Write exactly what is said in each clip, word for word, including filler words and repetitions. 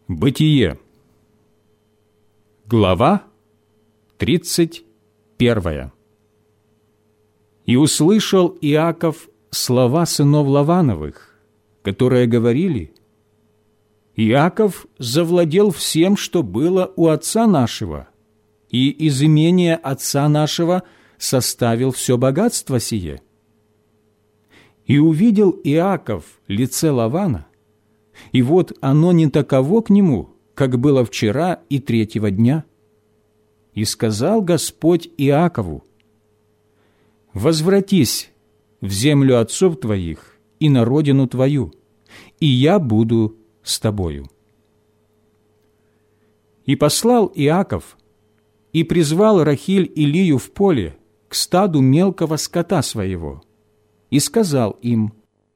Бытие. Глава тридцать первая. «И услышал Иаков слова сынов Лавановых, которые говорили: Иаков завладел всем, что было у отца нашего, и из имения отца нашего составил все богатство сие. И увидел Иаков лице Лавана, и вот оно не таково к нему, как было вчера и третьего дня. И сказал Господь Иакову: возвратись в землю отцов твоих и на родину твою, и я буду с тобою. И послал Иаков, и призвал Рахиль и Лию в поле к стаду мелкого скота своего, и сказал им: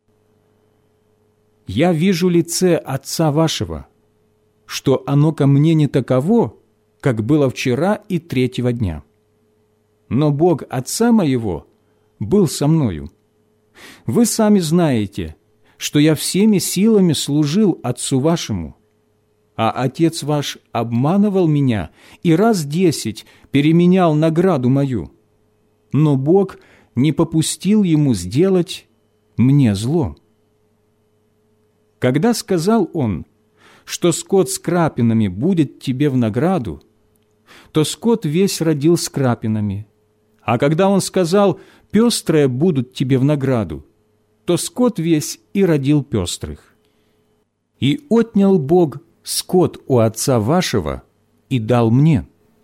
я вижу лице отца вашего, что оно ко мне не таково, как было вчера и третьего дня. Но Бог отца моего был со мною. Вы сами знаете, что я всеми силами служил отцу вашему, а отец ваш обманывал меня и раз десять переменял награду мою, но Бог не попустил ему сделать мне зло. Когда сказал он, что скот с крапинами будет тебе в награду, то скот весь родил с крапинами, а когда он сказал: пестрые будут тебе в награду, то скот весь и родил пестрых. И отнял Бог скот у отца вашего и дал мне.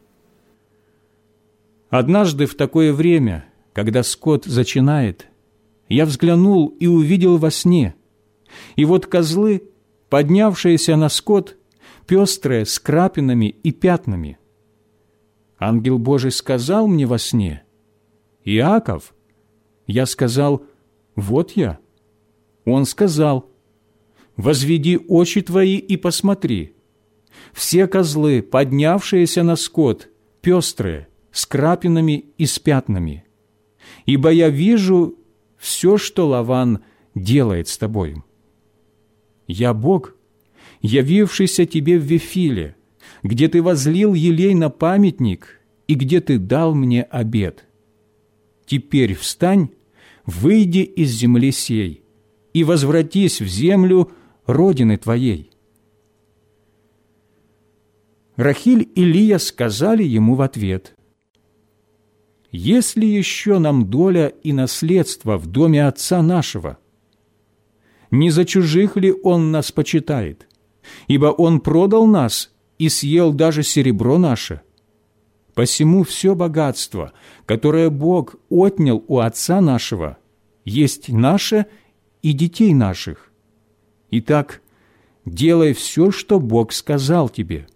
Однажды в такое время, когда скот зачинает, я взглянул и увидел во сне, и вот козлы, поднявшиеся на скот, пестрые, с крапинами и пятнами. Ангел Божий сказал мне во сне: Иаков. Я сказал: вот я. Он сказал: возведи очи твои и посмотри. Все козлы, поднявшиеся на скот, пестрые, с крапинами и с пятнами. Ибо я вижу все, что Лаван делает с тобою. Я Бог, явившийся тебе в Вифиле, где ты возлил елей на памятник и где ты дал мне обет. Теперь встань, выйди из земли сей и возвратись в землю родины твоей». Рахиль и Лия сказали ему в ответ: «Есть ли еще нам доля и наследство в доме отца нашего? Не за чужих ли он нас почитает? Ибо он продал нас и съел даже серебро наше. Посему все богатство, которое Бог отнял у отца нашего, есть наше и детей наших. Итак, делай все, что Бог сказал тебе».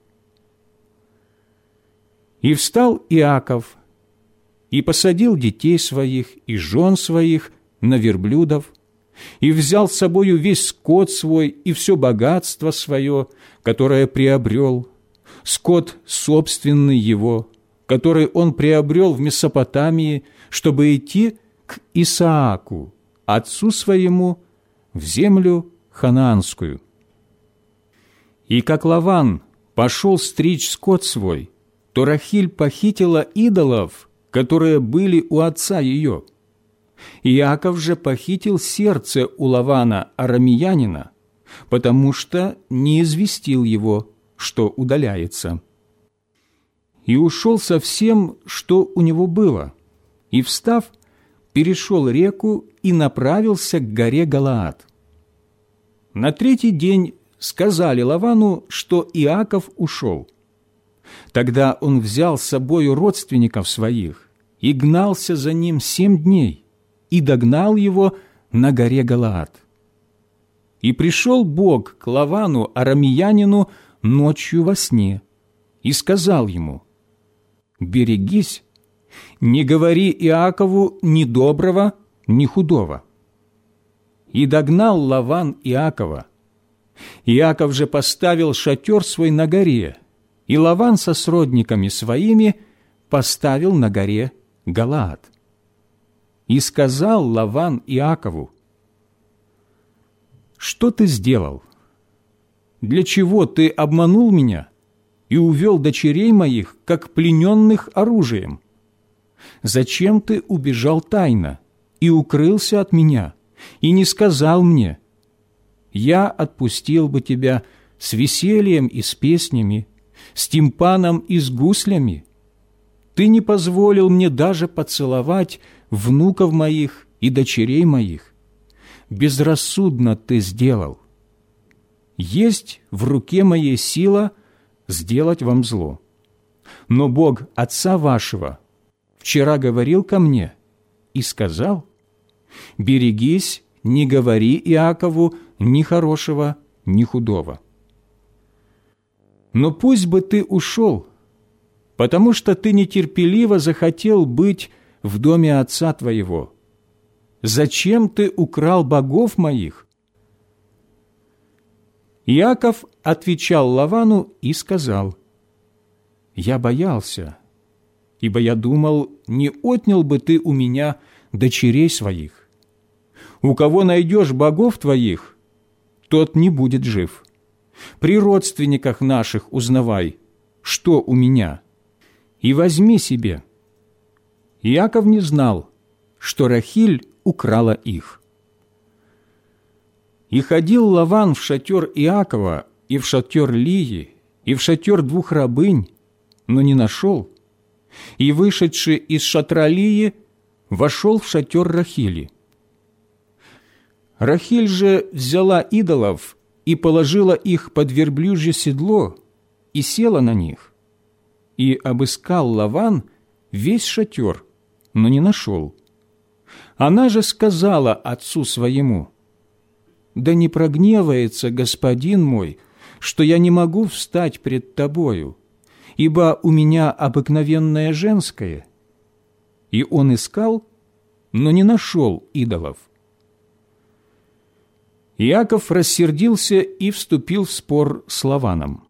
И встал Иаков, и посадил детей своих и жен своих на верблюдов, и взял с собою весь скот свой и все богатство свое, которое приобрел, скот собственный его, который он приобрел в Месопотамии, чтобы идти к Исааку, отцу своему, в землю ханаанскую. И как Лаван пошел стричь скот свой, то Рахиль похитила идолов, которые были у отца ее. Иаков же похитил сердце у Лавана арамеянина, потому что не известил его, что удаляется. И ушел со всем, что у него было, и, встав, перешел реку и направился к горе Галаад. На третий день сказали Лавану, что Иаков ушел. Тогда он взял с собою родственников своих и гнался за ним семь дней, и догнал его на горе Галаад. И пришел Бог к Лавану арамеянину ночью во сне и сказал ему: «Берегись, не говори Иакову ни доброго, ни худого». И догнал Лаван Иакова. Иаков же поставил шатер свой на горе, и Лаван со сродниками своими поставил на горе Галаад. И сказал Лаван Иакову: «Что ты сделал? для чего ты обманул меня и увел дочерей моих, как плененных оружием? Зачем ты убежал тайно и укрылся от меня, и не сказал мне: я отпустил бы тебя с весельем и с песнями, с тимпаном и с гуслями? Ты не позволил мне даже поцеловать внуков моих и дочерей моих. Безрассудно ты сделал. Есть в руке моей сила сделать вам зло. Но Бог отца вашего вчера говорил ко мне и сказал: берегись, не говори Иакову ни хорошего, ни худого. Но пусть бы ты ушел, потому что ты нетерпеливо захотел быть в доме отца твоего. Зачем ты украл богов моих?» Иаков отвечал Лавану и сказал: «Я боялся, ибо я думал, не отнял бы ты у меня дочерей своих. У кого найдешь богов твоих, тот не будет жив. При родственниках наших узнавай, что у меня, и возьми себе». Иаков не знал, что Рахиль украла их. И ходил Лаван в шатер Иакова, и в шатер Лии, и в шатер двух рабынь, но не нашел. И, вышедший из шатра Лии, вошел в шатер Рахили. Рахиль же взяла идолов и положила их под верблюжье седло и села на них. И обыскал Лаван весь шатер, но не нашел. Она же сказала отцу своему: «Да не прогневается господин мой, что я не могу встать пред тобою, ибо у меня обыкновенное женское». И он искал, но не нашел идолов. Иаков рассердился и вступил в спор с Лаваном.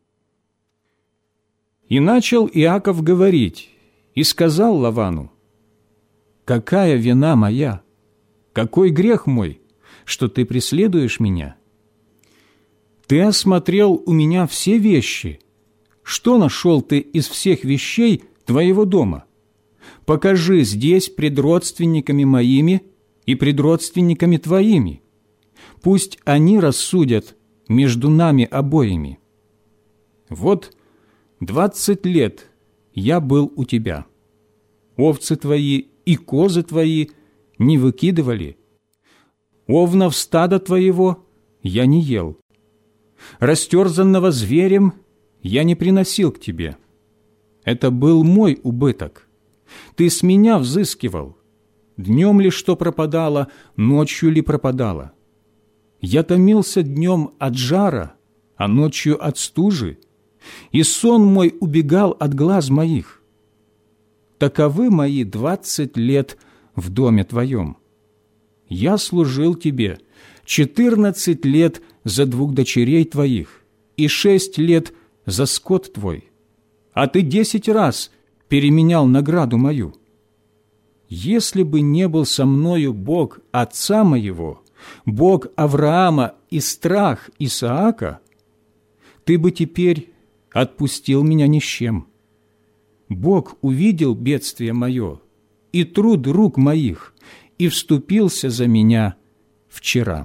И начал Иаков говорить, и сказал Лавану: «Какая вина моя? Какой грех мой, что ты преследуешь меня? Ты осмотрел у меня все вещи. Что нашел ты из всех вещей твоего дома? Покажи здесь пред родственниками моими и пред родственниками твоими. Пусть они рассудят между нами обоими. Вот двадцать лет я был у тебя. Овцы твои и козы твои не выкидывали. Овнов стада твоего я не ел. Растерзанного зверем я не приносил к тебе. Это был мой убыток. Ты с меня взыскивал. Днем ли что пропадало, ночью ли пропадало? Я томился днем от жара, а ночью от стужи, и сон мой убегал от глаз моих. Таковы мои двадцать лет в доме твоем. Я служил тебе четырнадцать лет за двух дочерей твоих и шесть лет за скот твой, а ты десять раз переменял награду мою. Если бы не был со мною Бог отца моего, Бог Авраама и страх Исаака, ты бы теперь отпустил меня ни с чем. Бог увидел бедствие мое и труд рук моих и вступился за меня вчера».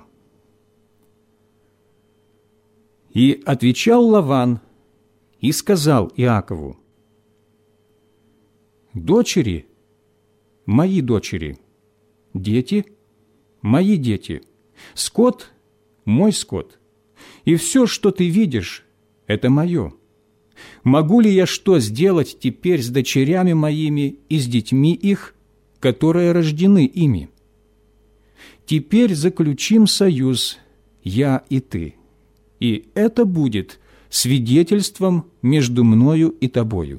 И отвечал Лаван и сказал Иакову: «Дочери – мои дочери, дети – мои дети, скот – мой скот, и все, что ты видишь, это мое. Могу ли я что сделать теперь с дочерями моими и с детьми их, которые рождены ими? Теперь заключим союз, я и ты, и это будет свидетельством между мною и тобою».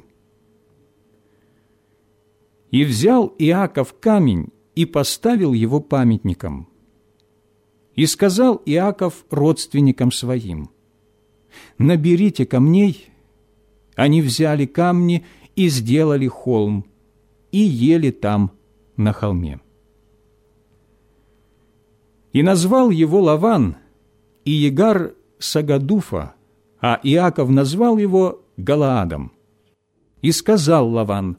И взял Иаков камень и поставил его памятником. И сказал Иаков родственникам своим: «Наберите камней». Они взяли камни и сделали холм, и ели там на холме. И назвал его Лаван, и Егар Сагадуфа, а Иаков назвал его Галаадом. И сказал Лаван: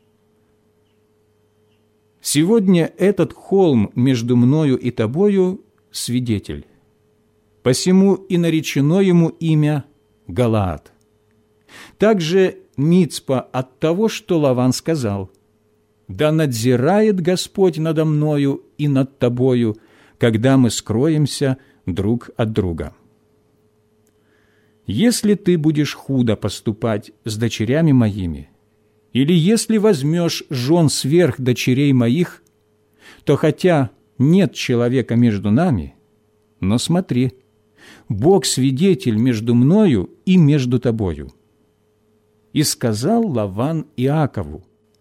«Сегодня этот холм между мною и тобою свидетель, посему и наречено ему имя Галаад. Также Мицпа от того, что Лаван сказал: да надзирает Господь надо мною и над тобою, когда мы скроемся друг от друга. Если ты будешь худо поступать с дочерями моими, или если возьмешь жен сверх дочерей моих, то хотя нет человека между нами, но смотри, Бог свидетель между мною и между тобою». И сказал Лаван Иакову: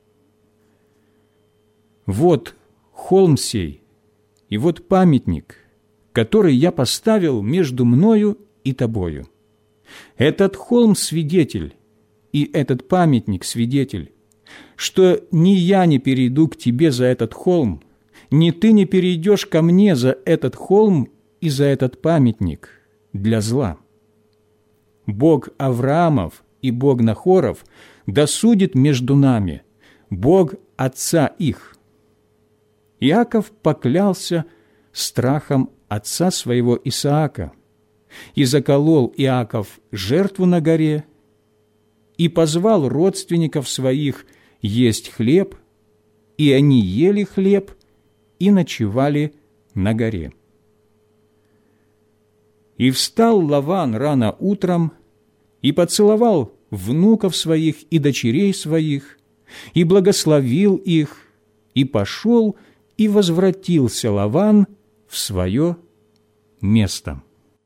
«Вот холм сей, и вот памятник, который я поставил между мною и тобою. Этот холм свидетель, и этот памятник свидетель, что ни я не перейду к тебе за этот холм, ни ты не перейдешь ко мне за этот холм и за этот памятник для зла. Бог Авраамов и Бог Нахоров да судит между нами, Бог отца их». Иаков поклялся страхом отца своего Исаака, и заколол Иаков жертву на горе, и позвал родственников своих есть хлеб, и они ели хлеб и ночевали на горе. И встал Лаван рано утром и поцеловал внуков своих и дочерей своих, и благословил их, и пошел, и возвратился Лаван в свое место.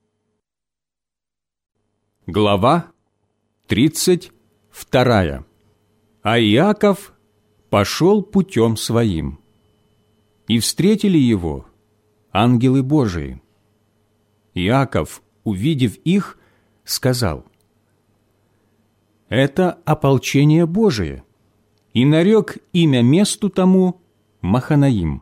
Глава тридцать вторая. А Иаков пошел путем своим, и встретили его ангелы Божии. Иаков, увидев их, сказал: «Это ополчение Божие», и нарек имя месту тому Маханаим.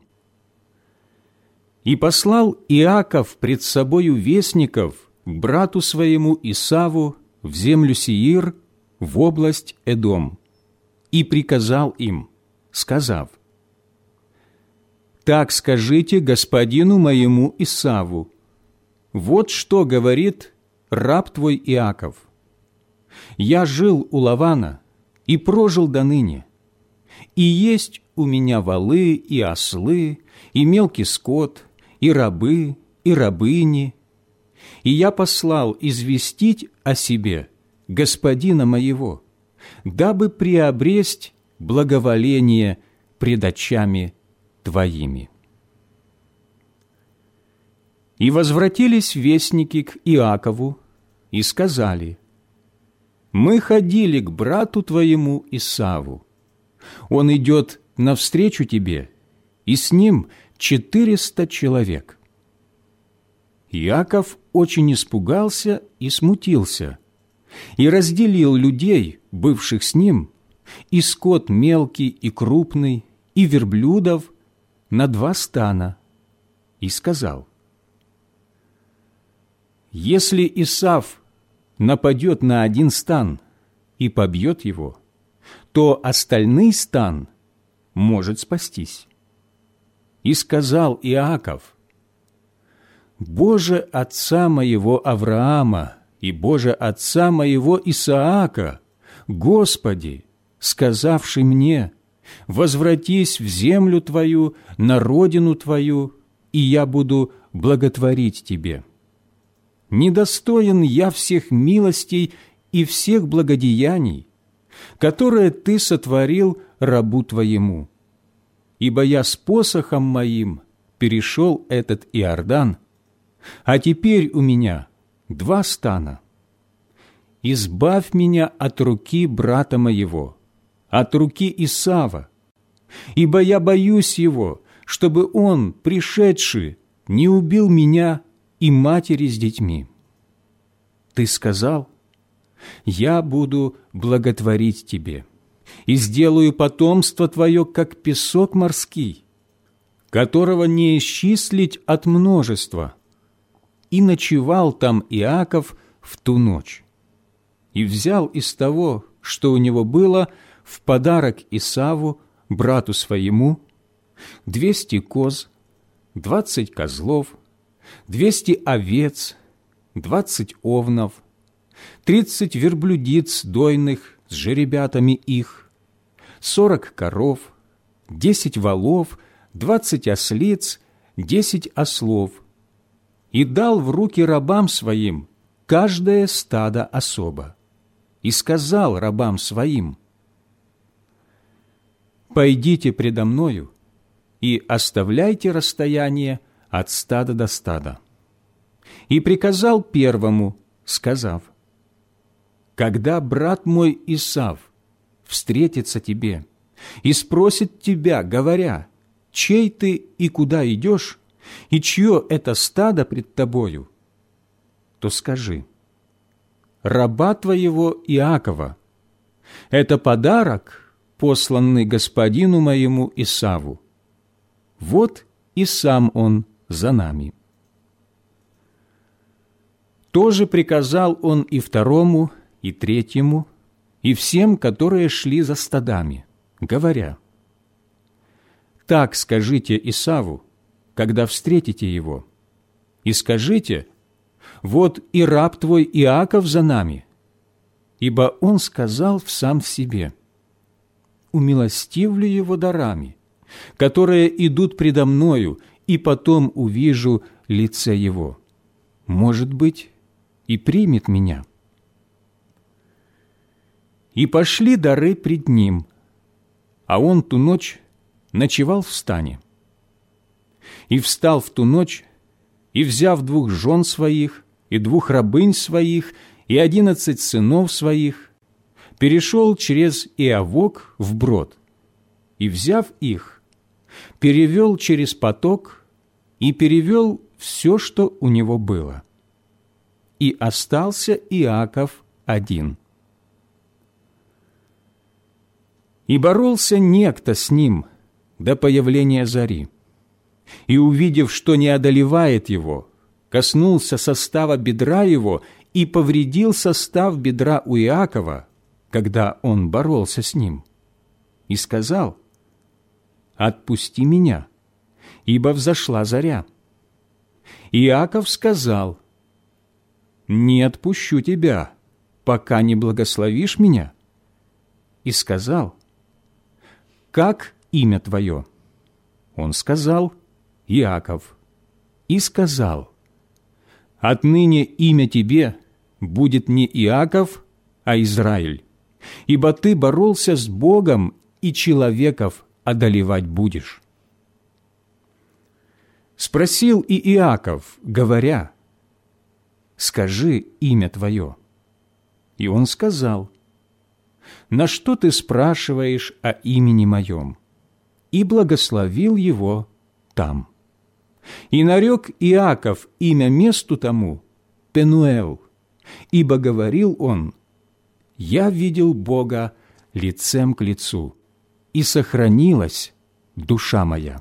И послал Иаков пред собою вестников к брату своему Исаву в землю Сеир, в область Эдом, и приказал им, сказав: «Так скажите господину моему Исаву: вот что говорит раб твой Иаков. Я жил у Лавана и прожил до ныне, и есть у меня волы и ослы, и мелкий скот, и рабы, и рабыни, и я послал известить о себе господина моего, дабы приобресть благоволение пред очами твоими». И возвратились вестники к Иакову и сказали: «Мы ходили к брату твоему Исаву. Он идет навстречу тебе, и с ним четыреста человек». Иаков очень испугался и смутился, и разделил людей, бывших с ним, и скот мелкий и крупный, и верблюдов на два стана, и сказал: «Если Исав нападет на один стан и побьет его, то остальный стан может спастись». И сказал Иаков: «Боже отца моего Авраама и Боже отца моего Исаака, Господи, сказавший мне: возвратись в землю твою, на родину твою, и я буду благотворить тебе. Недостоин я всех милостей и всех благодеяний, которые ты сотворил рабу твоему. Ибо я с посохом моим перешел этот Иордан, а теперь у меня два стана. Избавь меня от руки брата моего, от руки Исава, ибо я боюсь его, чтобы он, пришедший, не убил меня и матери с детьми. Ты сказал: я буду благотворить тебе и сделаю потомство твое, как песок морский, которого не исчислить от множества. И ночевал там Иаков в ту ночь. и взял из того, что у него было, в подарок Исаву, брату своему, двести коз, двадцать козлов, двести овец, двадцать овнов, тридцать верблюдиц дойных с жеребятами их, сорок коров, десять волов, двадцать ослиц, десять ослов, и дал в руки рабам своим каждое стадо особо, и сказал рабам своим: «Пойдите предо мною и оставляйте расстояние от стада до стада». И приказал первому, сказав: «Когда брат мой Исав встретится тебе и спросит тебя, говоря: чей ты и куда идешь, и чье это стадо пред тобою, то скажи: раба твоего Иакова, это подарок, посланный господину моему Исаву. Вот и сам он за нами». Тоже приказал он и второму, и третьему, и всем, которые шли за стадами, говоря: «Так скажите Исаву, когда встретите его, и скажите: вот и раб твой Иаков за нами, ибо он сказал в сам себе: умилостивлю его дарами, которые идут предо мною, и потом увижу лице его. Может быть, и примет меня». И пошли дары пред ним, а он ту ночь ночевал в стане. И встал в ту ночь, и, взяв двух жен своих, и двух рабынь своих, и одиннадцать сынов своих, перешел через Иавок вброд, и, взяв их, перевел через поток и перевел все, что у него было. И остался Иаков один. И боролся некто с ним до появления зари, и, увидев, что не одолевает его, коснулся состава бедра его и повредил состав бедра у Иакова, когда он боролся с ним, и сказал: «Отпусти меня, ибо взошла заря». Иаков сказал: «Не отпущу тебя, пока не благословишь меня». И сказал: «Как имя твое?» Он сказал: «Иаков». И сказал: «Отныне имя тебе будет не Иаков, а Израиль, ибо ты боролся с Богом, и человеков одолевать будешь». Спросил и Иаков, говоря: «Скажи имя твое». И он сказал: «На что ты спрашиваешь о имени моем?» И благословил его там. И нарек Иаков имя месту тому Пенуэл, ибо говорил он: «Я видел Бога лицем к лицу, и сохранилась душа моя».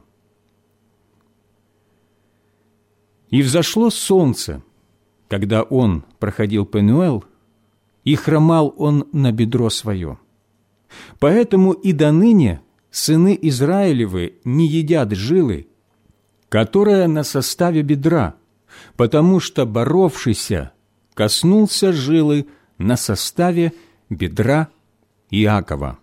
И взошло солнце, когда он проходил Пенуэл, и хромал он на бедро свое. Поэтому и доныне сыны Израилевы не едят жилы, которая на составе бедра, потому что боровшийся коснулся жилы на составе бедра Иакова.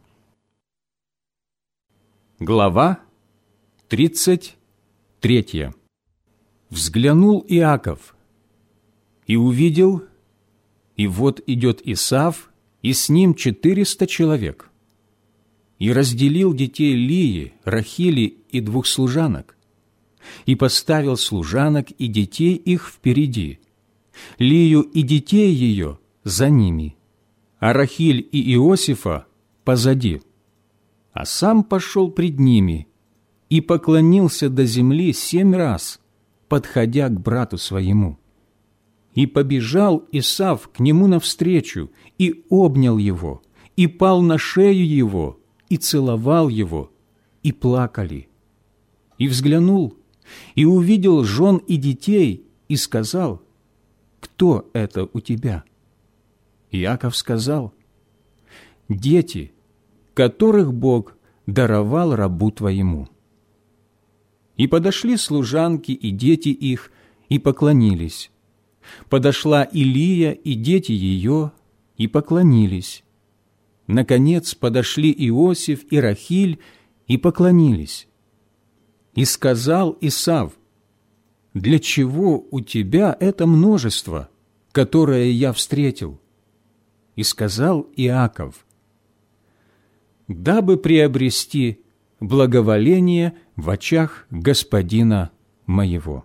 Глава тридцать третья. Взглянул Иаков и увидел, и вот идет Исав, и с ним четыреста человек. И разделил детей Лии, Рахили и двух служанок, и поставил служанок и детей их впереди, Лию и детей ее за ними, а Рахиль и Иосифа позади. А сам пошел пред ними и поклонился до земли семь раз, подходя к брату своему. И побежал Исав к нему навстречу, и обнял его, и пал на шею его, и целовал его, и плакали. И взглянул, и увидел жен и детей, и сказал: «Кто это у тебя?» Иаков сказал: «Дети, которых Бог даровал рабу твоему». И подошли служанки и дети их, и поклонились. Подошла Илия и дети ее, и поклонились. Наконец подошли Иосиф и Рахиль, и поклонились. И сказал Исав: «Для чего у тебя это множество, которое я встретил?» И сказал Иаков: «Дабы приобрести благоволение в очах господина моего».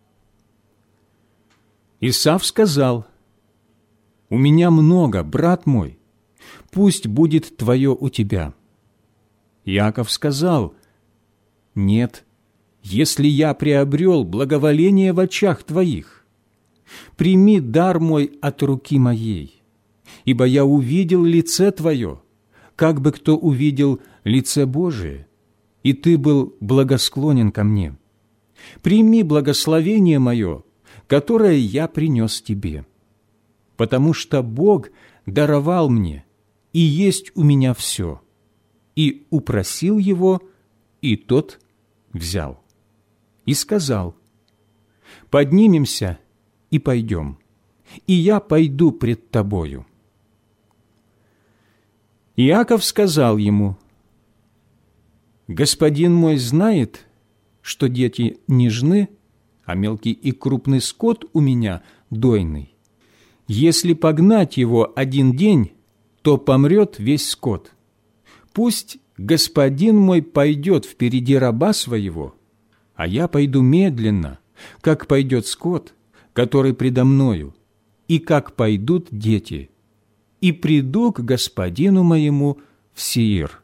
Исав сказал: «У меня много, брат мой, пусть будет твое у тебя». Иаков сказал: «Нет, если я приобрел благоволение в очах твоих, прими дар мой от руки моей, ибо я увидел лице твое, как бы кто увидел лице Божие, и ты был благосклонен ко мне. Прими благословение мое, которое я принес тебе, потому что Бог даровал мне, и есть у меня все». И упросил его, и тот взял. И сказал: «Поднимемся и пойдем, и я пойду пред тобою». Иаков сказал ему: «Господин мой знает, что дети нежны, а мелкий и крупный скот у меня дойный. Если погнать его один день, то помрет весь скот. Пусть господин мой пойдет впереди раба своего, а я пойду медленно, как пойдет скот, который предо мною, и как пойдут дети, и приду к господину моему в Сеир».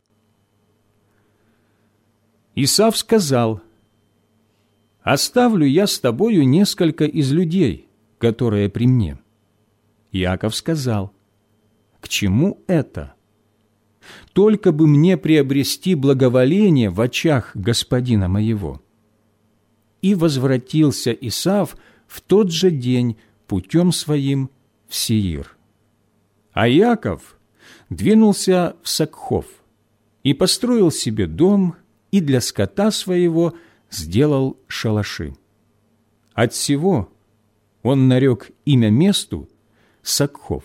Исав сказал: «Оставлю я с тобою несколько из людей, которые при мне». Иаков сказал: «К чему это? Только бы мне приобрести благоволение в очах господина моего». И возвратился Исав в тот же день путем своим в Сеир. А Иаков двинулся в Сакхов и построил себе дом, и для скота своего сделал шалаши. Отсего он нарек имя месту Сакхов.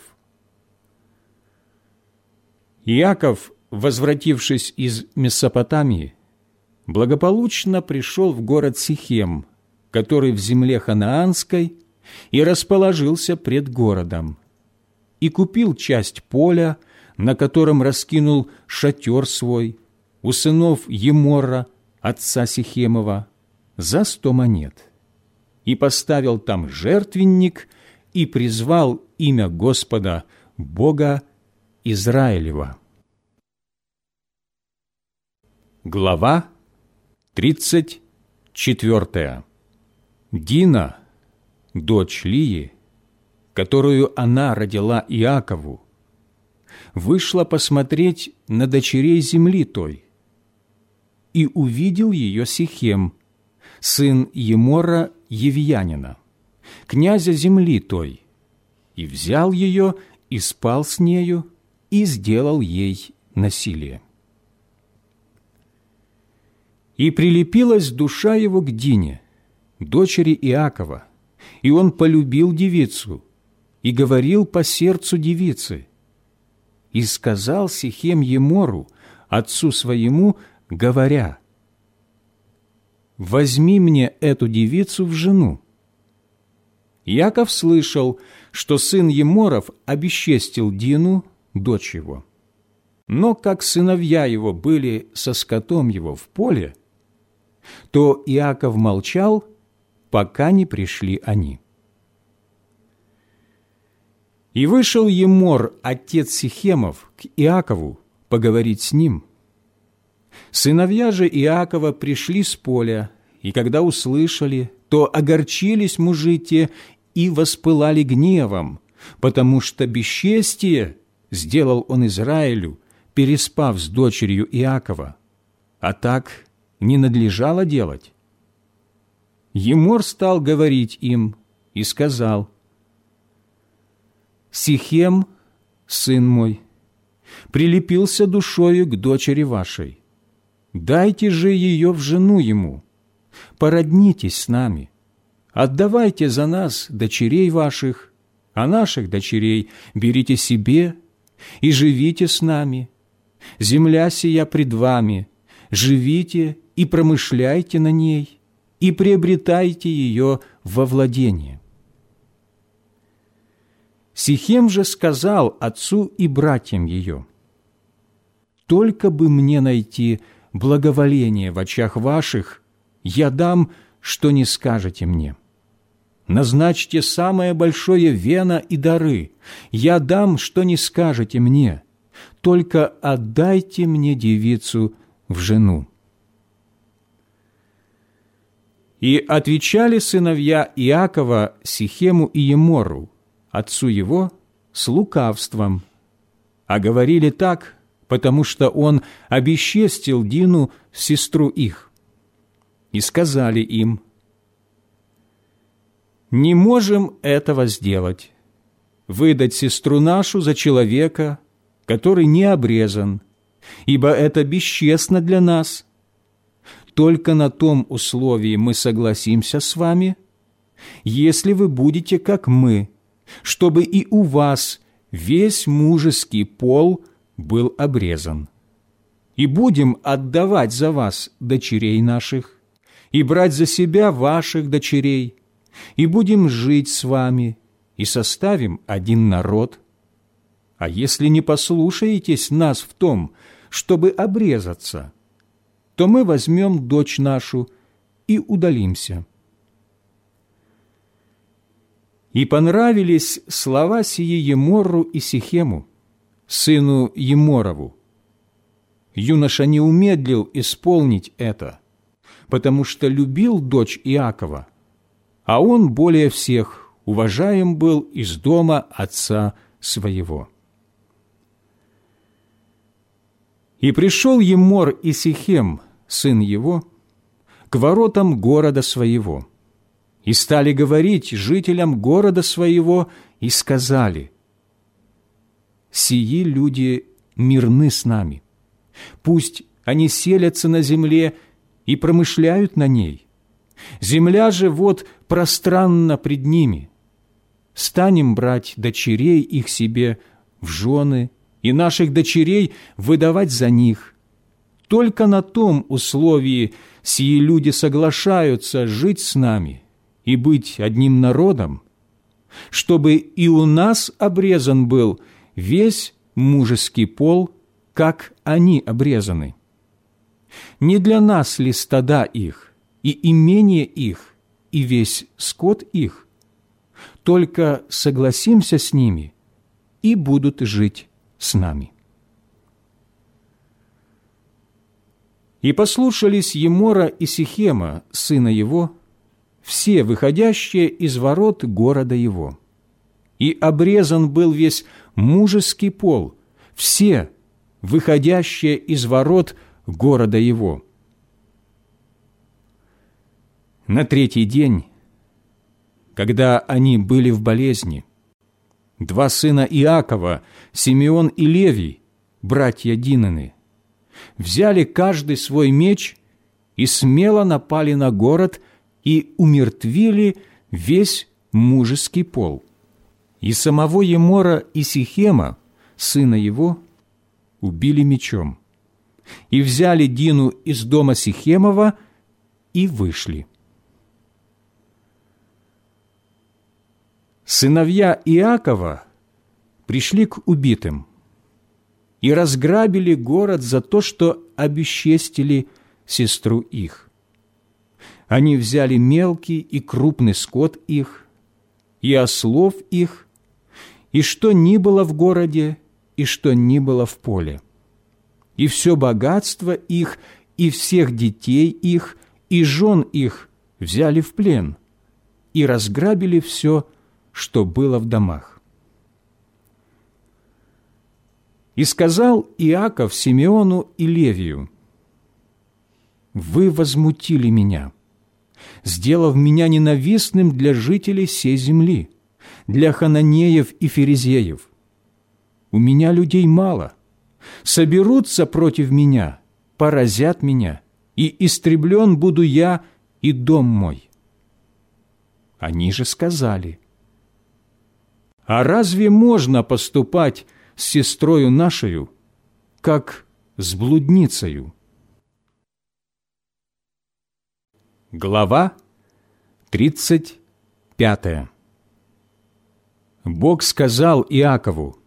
Иаков, возвратившись из Месопотамии, благополучно пришел в город Сихем, который в земле ханаанской, и расположился пред городом, и купил часть поля, на котором раскинул шатер свой, у сынов Емора, отца Сихемова, за сто монет, и поставил там жертвенник, и призвал имя Господа, Бога Израилева. Глава тридцать четвертая. Дина, дочь Лии, которую она родила Иакову, вышла посмотреть на дочерей земли той, и увидел ее Сихем, сын Емора Евьянина, князя земли той, и взял ее, и спал с нею, и сделал ей насилие. И прилепилась душа его к Дине, дочери Иакова, и он полюбил девицу, и говорил по сердцу девицы. И сказал Сихем Емору, отцу своему, говоря: «Возьми мне эту девицу в жену». Иаков слышал, что сын Еморов обесчестил Дину, дочь его. Но как сыновья его были со скотом его в поле, то Иаков молчал, пока не пришли они. И вышел Емор, отец Сихемов, к Иакову поговорить с ним. Сыновья же Иакова пришли с поля, и когда услышали, то огорчились мужи те и воспылали гневом, потому что бесчестие сделал он Израилю, переспав с дочерью Иакова, а так не надлежало делать. Емор стал говорить им и сказал: «Сихем, сын мой, прилепился душою к дочери вашей. Дайте же ее в жену ему, породнитесь с нами, отдавайте за нас дочерей ваших, а наших дочерей берите себе и живите с нами. Земля сия пред вами, живите и промышляйте на ней, и приобретайте ее во владение». Сихем же сказал отцу и братьям ее: «Только бы мне найти благоволение в очах ваших, я дам, что не скажете мне. Назначьте самое большое вено и дары, я дам, что не скажете мне, только отдайте мне девицу в жену». И отвечали сыновья Иакова Сихему и Емору, отцу его, с лукавством, а говорили так, потому что он обесчестил Дину, сестру их. И сказали им: «Не можем этого сделать, выдать сестру нашу за человека, который не обрезан, ибо это бесчестно для нас. Только на том условии мы согласимся с вами, если вы будете как мы, чтобы и у вас весь мужеский пол был обрезан. И будем отдавать за вас дочерей наших, и брать за себя ваших дочерей, и будем жить с вами, и составим один народ. А если не послушаетесь нас в том, чтобы обрезаться, то мы возьмем дочь нашу и удалимся». И понравились слова сии Емору и Сихему, сыну Еморову. Юноша не умедлил исполнить это, потому что любил дочь Иакова, а он более всех уважаем был из дома отца своего. И пришел Емор и Сихем, сын его, к воротам города своего, и стали говорить жителям города своего, и сказали: «Сии люди мирны с нами, пусть они селятся на земле и промышляют на ней. Земля же вот пространна пред ними. Станем брать дочерей их себе в жены и наших дочерей выдавать за них. Только на том условии сии люди соглашаются жить с нами и быть одним народом, чтобы и у нас обрезан был весь мужеский пол, как они обрезаны. Не для нас ли стада их, и имение их, и весь скот их? Только согласимся с ними, и будут жить с нами». И послушались Емора и Сихема, сына его, все выходящие из ворот города его. И обрезан был весь мужеский пол, все выходящие из ворот города его. На третий день, когда они были в болезни, два сына Иакова, Симеон и Левий, братья Динаны, взяли каждый свой меч и смело напали на город и умертвили весь мужеский пол. И самого Емора и Сихема, сына его, убили мечом, и взяли Дину из дома Сихемова и вышли. Сыновья Иакова пришли к убитым и разграбили город за то, что обесчестили сестру их. Они взяли мелкий и крупный скот их, и ослов их, и что ни было в городе, и что ни было в поле, и все богатство их, и всех детей их, и жен их взяли в плен, и разграбили все, что было в домах. И сказал Иаков Симеону и Левию: «Вы возмутили меня, сделав меня ненавистным для жителей сей земли, для хананеев и ферезеев. у меня людей мало. Соберутся против меня, поразят меня, и истреблен буду я и дом мой». Они же сказали: «А разве можно поступать с сестрою нашею, как с блудницею?» Глава тридцать пятая. Бог сказал Иакову: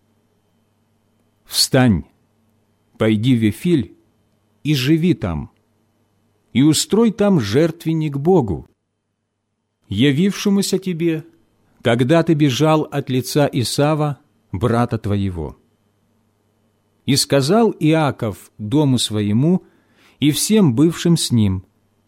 «Встань, пойди в Вифиль и живи там, и устрой там жертвенник Богу, явившемуся тебе, когда ты бежал от лица Исава, брата твоего». И сказал Иаков дому своему и всем бывшим с ним: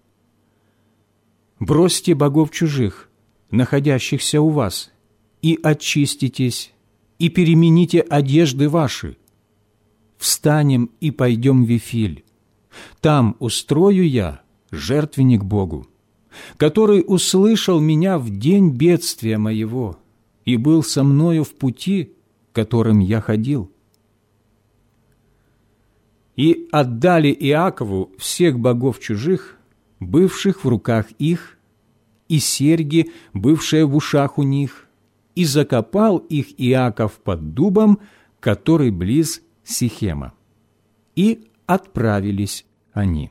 «Бросьте богов чужих, находящихся у вас, и очиститесь, и перемените одежды ваши. Встанем и пойдем в Вифиль. Там устрою я жертвенник Богу, который услышал меня в день бедствия моего и был со мною в пути, которым я ходил». И отдали Иакову всех богов чужих, бывших в руках их, и серьги, бывшие в ушах у них, и закопал их Иаков под дубом, который близ Сихема. И отправились они.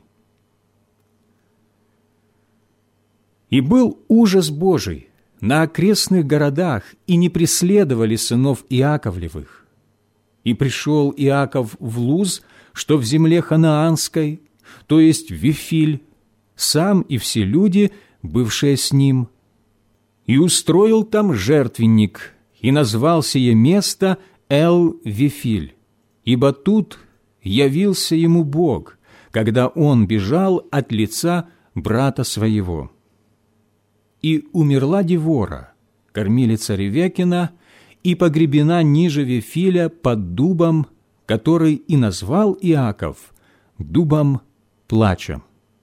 И был ужас Божий на окрестных городах, и не преследовали сынов Иаковлевых. И пришел Иаков в Луз, что в земле ханаанской, то есть в Вифиль, сам и все люди, бывшие с ним, и устроил там жертвенник, и назвал сие место Эл-Вифиль, ибо тут явился ему Бог, когда он бежал от лица брата своего. И умерла Девора, кормилица Ревекина, и погребена ниже Вифиля под дубом, который и назвал Иаков дубом плача.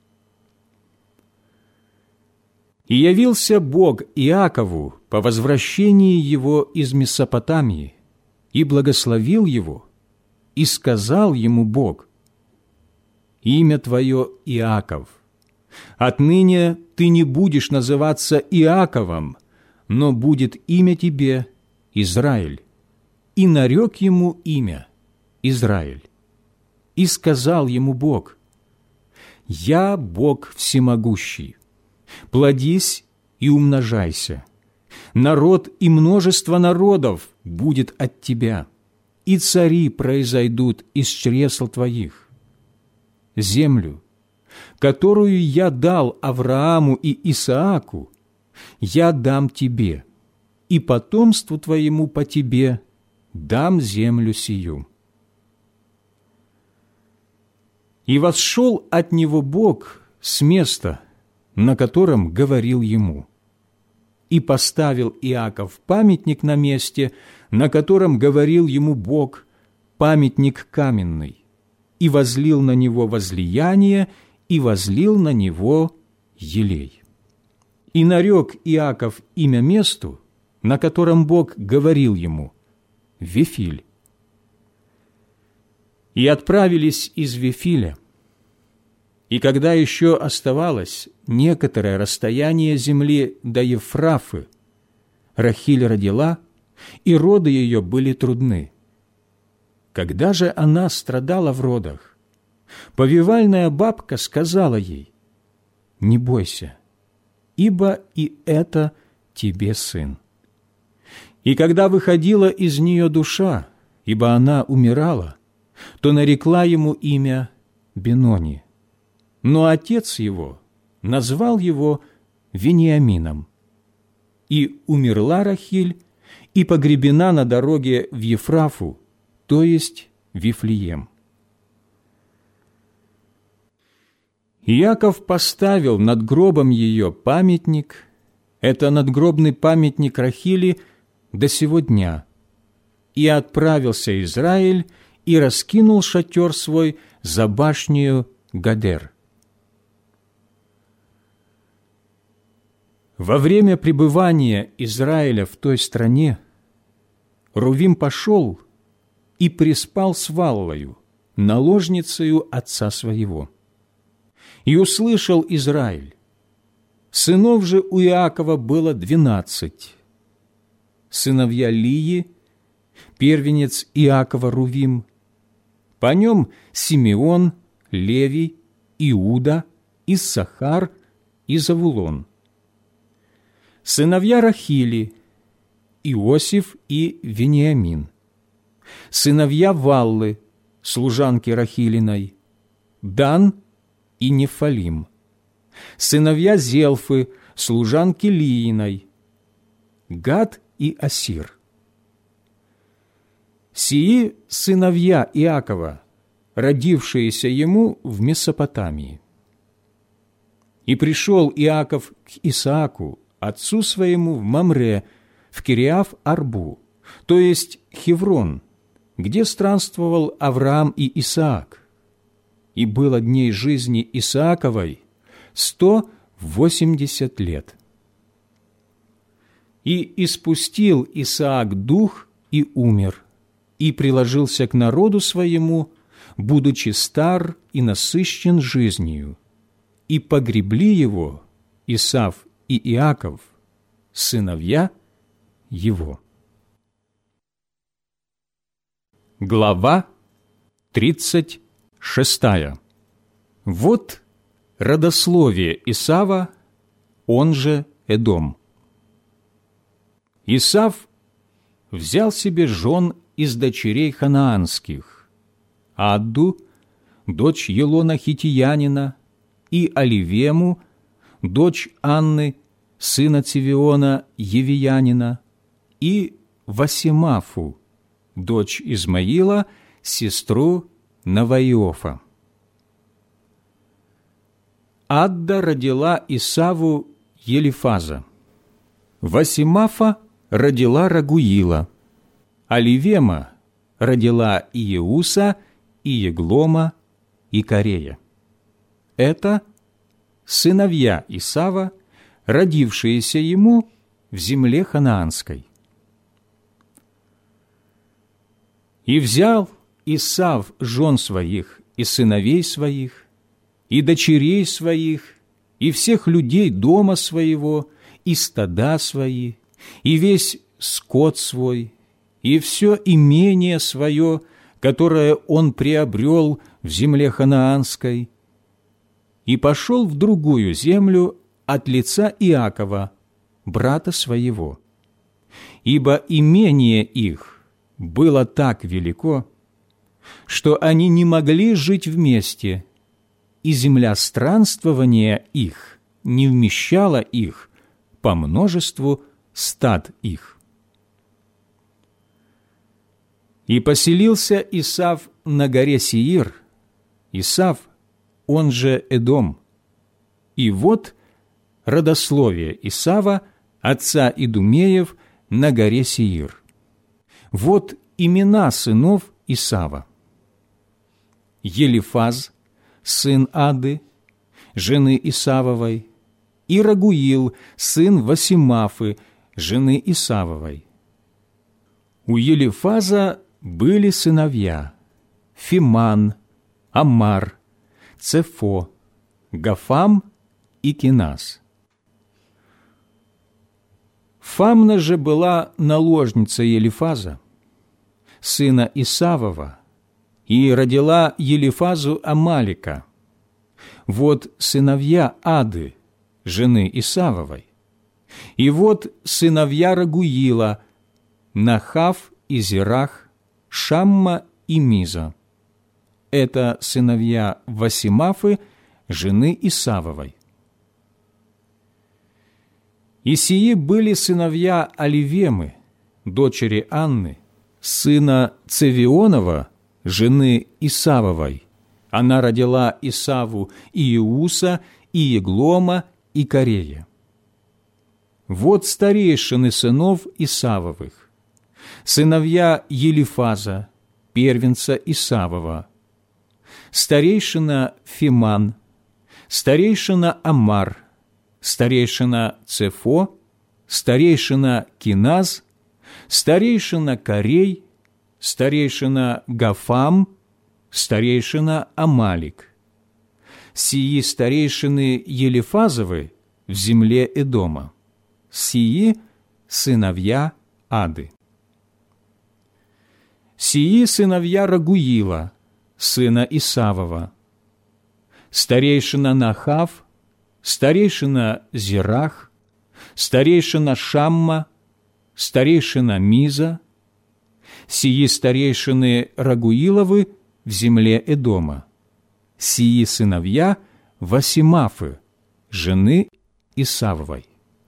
И явился Бог Иакову по возвращении его из Месопотамии, и благословил его, и сказал ему Бог: «Имя твое Иаков. Отныне ты не будешь называться Иаковом, но будет имя тебе Израиль». И нарек ему имя Израиль. И сказал ему Бог: «Я Бог всемогущий. Плодись и умножайся. Народ и множество народов будет от тебя, и цари произойдут из чресл твоих. Землю, которую я дал Аврааму и Исааку, я дам тебе, и потомству твоему по тебе дам землю сию». И восшел от него Бог с места, на котором говорил ему, и поставил Иаков памятник на месте, на котором говорил ему Бог, памятник каменный, и возлил на него возлияние, и возлил на него елей. И нарек Иаков имя месту, на котором Бог говорил ему, Вифиль. И отправились из Вифиля. И когда еще оставалось некоторое расстояние земли до Ефрафы, Рахиль родила, и роды ее были трудны. Когда же она страдала в родах, повивальная бабка сказала ей: «Не бойся, ибо и это тебе сын». И когда выходила из нее душа, ибо она умирала, то нарекла ему имя Бенони. Но отец его назвал его Вениамином. И умерла Рахиль, и погребена на дороге в Ефрафу, то есть Вифлеем. Иаков поставил над гробом ее памятник, это надгробный памятник Рахили, до сего дня, и отправился Израиль и раскинул шатер свой за башнею Гадер. Во время пребывания Израиля в той стране Рувим пошел и приспал с Валлою, наложницею отца своего. И услышал Израиль: сынов же у Иакова было двенадцать. Сыновья Лии, первенец Иакова Рувим, по нем Симеон, Левий, Иуда, Иссахар и Завулон. Сыновья Рахили, Иосиф и Вениамин. Сыновья Валлы, служанки Рахилиной, Дан и Нефалим. Сыновья Зелфы, служанки Лииной, Гад и Асир. Сии сыновья Иакова, родившиеся ему в Месопотамии. И пришел Иаков к Исааку, отцу своему, в Мамре, в Кириаф-Арбу, то есть Хеврон, где странствовал Авраам и Исаак. И было дней жизни Исааковой сто восемьдесят лет. И испустил Исаак дух и умер, и приложился к народу своему, будучи стар и насыщен жизнью, и погребли его Исав и Иаков, сыновья его. Глава тридцать шестая. Вот родословие Исава, он же Эдом. Исав взял себе жен из дочерей ханаанских: Адду, дочь Елона хитиянина, и Оливему, дочь Анны, сына Цивиона Евиянина, и Васимафу, дочь Измаила, сестру Наваиофа. Адда родила Исаву Елифаза. Васимафа родила Рагуила. Оливема родила Иеуса, и Еглома, и Корея. Это сыновья Исава, родившиеся ему в земле ханаанской. И взял Исав жен своих и сыновей своих, и дочерей своих, и всех людей дома своего, и стада свои, и весь скот свой, и все имение свое, которое он приобрел в земле ханаанской, и пошел в другую землю от лица Иакова, брата своего. Ибо имение их было так велико, что они не могли жить вместе, и земля странствования их не вмещала их по множеству стад их. И поселился Исав на горе Сеир, Исав, он же Эдом. И вот родословие Исава, отца Идумеев, на горе Сеир. Вот имена сынов Исава: Елифаз, сын Ады, жены Исавовой, и Рагуил, сын Васимафы, жены Исавовой. У Елифаза были сыновья: Фиман, Амар, Цефо, Гафам и Кинас. Фамна же была наложница Елифаза, сына Исавова, и родила Елифазу Амалика. Вот сыновья Ады, жены Исавовой. И вот сыновья Рагуила: Нахав и Зерах, Шамма и Миза. Это сыновья Васимафы, жены Исавовой. И сии были сыновья Оливемы, дочери Анны, сына Цевионова, жены Исавовой. Она родила Исаву Иеуса, и Еглома, и Корея. Вот старейшины сынов Исавовых: сыновья Елифаза, первенца Исавова, старейшина Фиман, старейшина Амар, старейшина Цефо, старейшина Киназ, старейшина Корей, старейшина Гафам, старейшина Амалик. Сии старейшины Елифазовы в земле Эдома, сии сыновья Ады. Сии сыновья Рагуила, сына Исавова, старейшина Нахав, старейшина Зирах, старейшина Шамма, старейшина Миза, сии старейшины Рагуиловы в земле Эдома, сии сыновья Васимафы, жены Исавовой.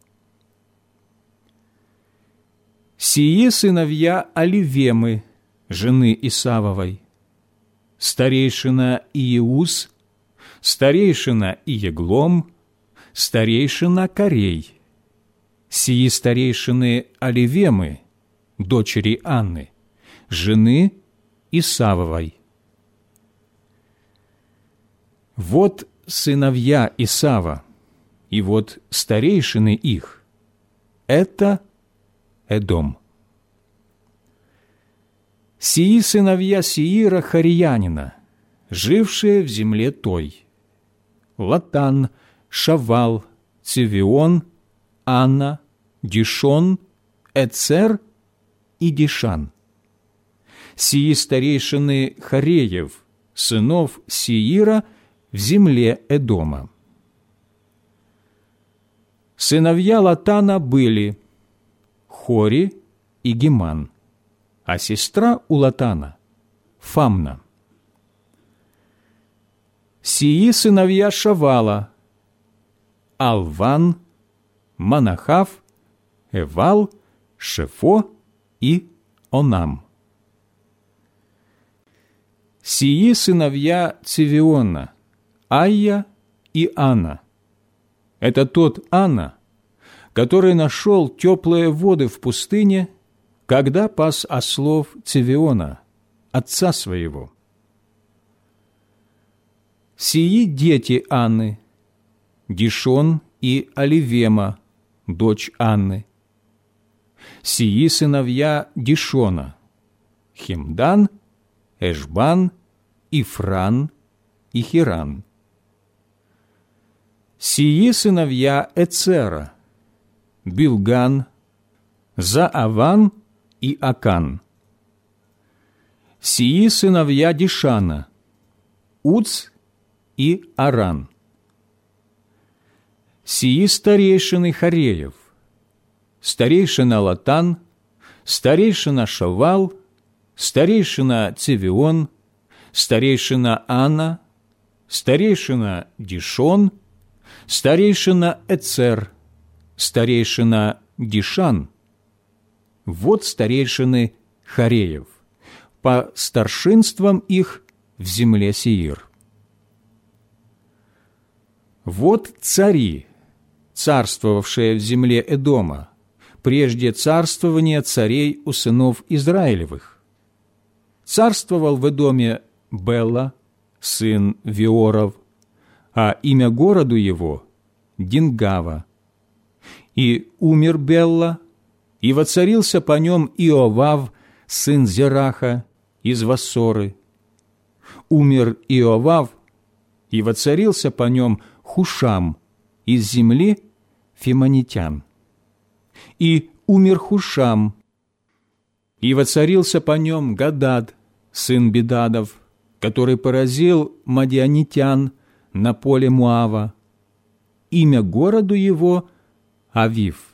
Сии сыновья Оливемы, жены Исавовой, старейшина Иеус, старейшина Иеглом, старейшина Корей, сии старейшины Оливемы, дочери Анны, жены Исавовой. Вот сыновья Исава, и вот старейшины их. Это Эдом. Сии сыновья Сеира Харьянина, жившие в земле той: Латан, Шавал, Цевион, Анна, Дишон, Эцер и Дишан. Сии старейшины Хареев, сынов Сеира, в земле Эдома. Сыновья Латана были Хори и Геман, а сестра у Латана – Фамна. Сии сыновья Шавала – Алван, Манахав, Эвал, Шефо и Онам. Сии сыновья Цевиона – Айя и Анна. Это тот Анна, который нашел теплые воды в пустыне, когда пас ослов Цевиона, отца своего. Сии дети Анны, Дишон и Оливема, дочь Анны. Сии сыновья Дишона, Химдан, Эшбан, Ифран и Хиран. Сии сыновья Эцера, Билган, Зааван и Акан. Сии сыновья Дишана, Уц и Аран. Сии старейшины Хареев, старейшина Латан, старейшина Шавал, старейшина Цевион, старейшина Анна, старейшина Дишон, старейшина Эцер, старейшина Дишан. Вот старейшины Хареев, по старшинствам их в земле Сеир. Вот цари, царствовавшие в земле Эдома, прежде царствования царей у сынов Израилевых. Царствовал в Эдоме Белла, сын Виоров, а имя городу его – Дингава. И умер Белла, и воцарился по нем Иовав, сын Зераха, из Вассоры. Умер Иовав, и воцарился по нем Хушам, из земли Фимонитян. И умер Хушам, и воцарился по нем Гадад, сын Бедадов, который поразил мадианитян на поле Муава. Имя городу его – Авив.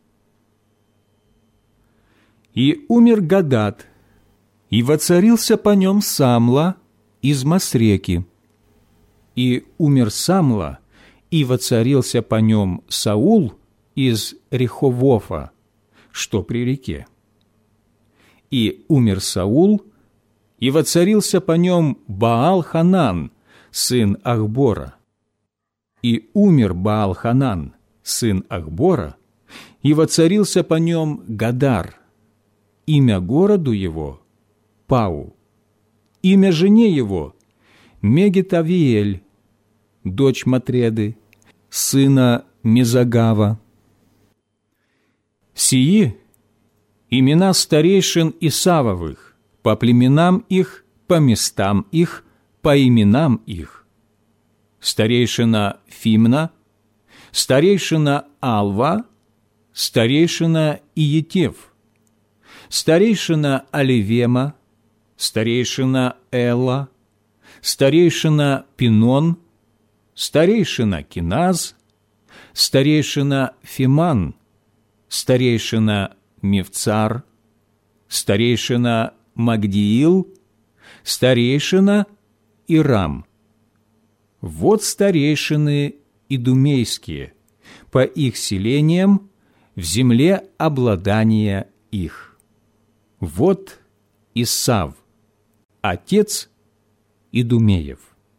И умер Гадад, и воцарился по нем Самла из Масреки. И умер Самла, и воцарился по нем Саул из Реховофа, что при реке. И умер Саул, и воцарился по нем Баал-Ханан, сын Ахбора. И умер Баал-Ханан, сын Ахбора, и воцарился по нем Гадар. Имя городу его – Пау. Имя жене его – Мегетавиэль, дочь Матреды, сына Мезагава. Сии – имена старейшин Исавовых, по племенам их, по местам их, по именам их. Старейшина Фимна, старейшина Алва, старейшина Иетев, старейшина Аливема, старейшина Эла, старейшина Пинон, старейшина Киназ, старейшина Фиман, старейшина Мевцар, старейшина Магдиил, старейшина Ирам. Вот старейшины идумейские, по их селениям, в земле обладания их. Вот Исав, отец Идумеев.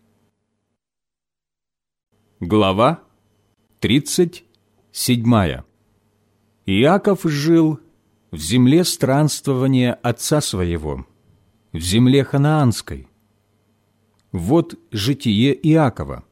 Глава тридцать седьмая. Иаков жил в земле странствования отца своего, в земле ханаанской. Вот житие Иакова.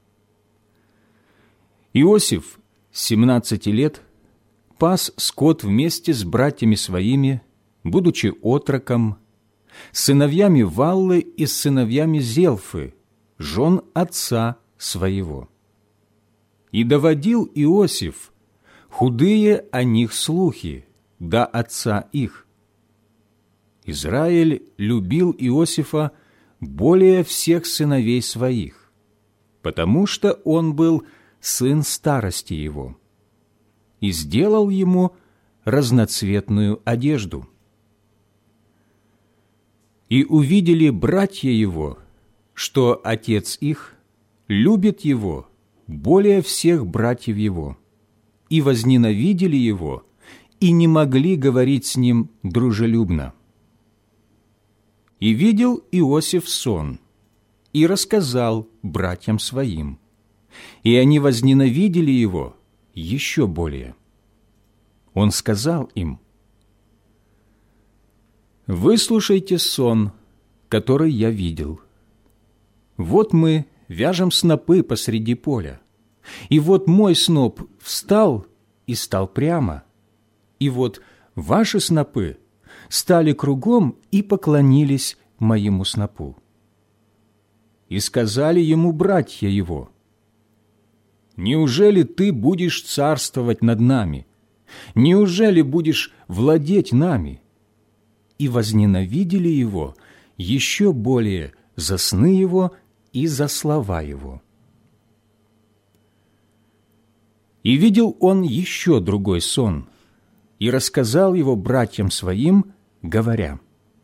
Иосиф, семнадцати лет, пас скот вместе с братьями своими, будучи отроком, с сыновьями Валлы и с сыновьями Зелфы, жен отца своего. И доводил Иосиф худые о них слухи до отца их. Израиль любил Иосифа более всех сыновей своих, потому что он был сын старости его, и сделал ему разноцветную одежду. И увидели братья его, что отец их любит его более всех братьев его, и возненавидели его, и не могли говорить с ним дружелюбно. И видел Иосиф сон, и рассказал братьям своим, и они возненавидели его еще более. Он сказал им: «Выслушайте сон, который я видел. Вот мы вяжем снопы посреди поля, и вот мой сноп встал и стал прямо, и вот ваши снопы стали кругом и поклонились моему снопу». И сказали ему братья его: «Неужели ты будешь царствовать над нами? Неужели будешь владеть нами?» И возненавидели его еще более за сны его и за слова его. И видел он еще другой сон, и рассказал его братьям своим, говоря: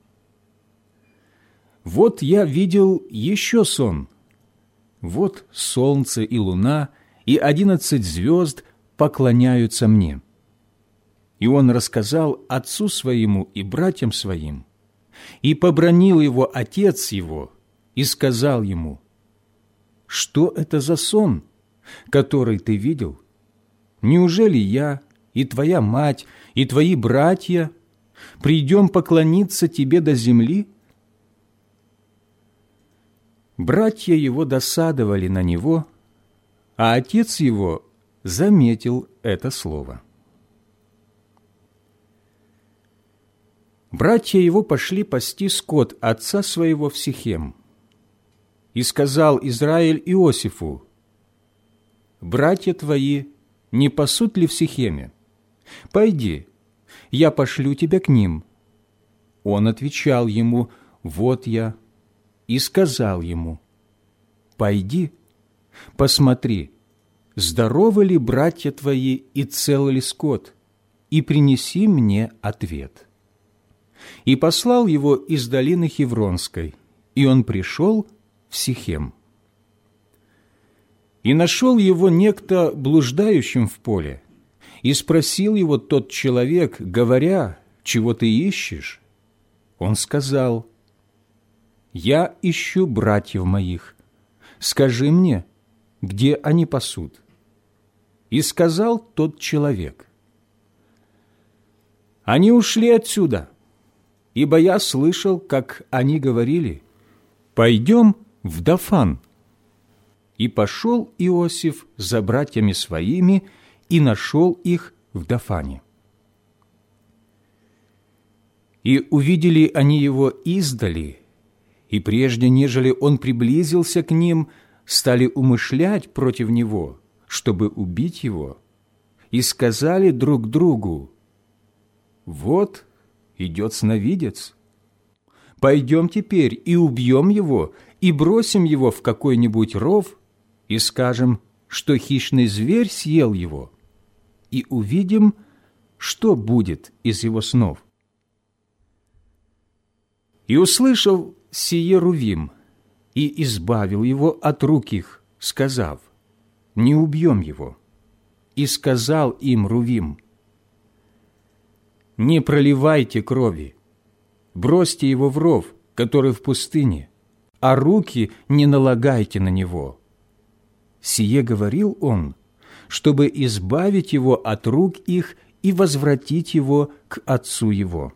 «Вот я видел еще сон. Вот солнце и луна и одиннадцать звезд поклоняются мне». И он рассказал отцу своему и братьям своим, и побранил его отец его, и сказал ему: «Что это за сон, который ты видел? Неужели я и твоя мать, и твои братья придем поклониться тебе до земли?» Братья его досадовали на него, а отец его заметил это слово. Братья его пошли пасти скот отца своего в Сихем. И сказал Израиль Иосифу: «Братья твои не пасут ли в Сихеме? Пойди, я пошлю тебя к ним». Он отвечал ему: «Вот я». И сказал ему: «Пойди, посмотри, здоровы ли братья твои и цел ли скот, и принеси мне ответ». И послал его из долины Хевронской, и он пришел в Сихем. И нашел его некто блуждающим в поле, и спросил его тот человек, говоря: «Чего ты ищешь?» Он сказал: «Я ищу братьев моих. Скажи мне, где они пасут?» И сказал тот человек: «Они ушли отсюда, ибо я слышал, как они говорили: пойдем в Дафан». И пошел Иосиф за братьями своими и нашел их в Дафане. И увидели они его издали, и прежде, нежели он приблизился к ним, стали умышлять против него, чтобы убить его, и сказали друг другу: «Вот идет сновидец. Пойдем теперь и убьем его, и бросим его в какой-нибудь ров, и скажем, что хищный зверь съел его, и увидим, что будет из его снов». И услышав сие Рувим, и избавил его от рук их, сказав: «Не убьем его». И сказал им Рувим: «Не проливайте крови, бросьте его в ров, который в пустыне, а руки не налагайте на него». Сие говорил он, чтобы избавить его от рук их и возвратить его к отцу его.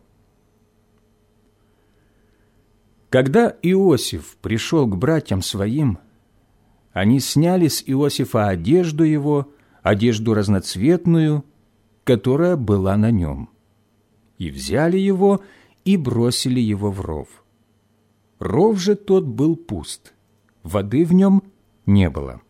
Когда Иосиф пришел к братьям своим, они сняли с Иосифа одежду его, одежду разноцветную, которая была на нем, и взяли его и бросили его в ров. Ров же тот был пуст, воды в нем не было.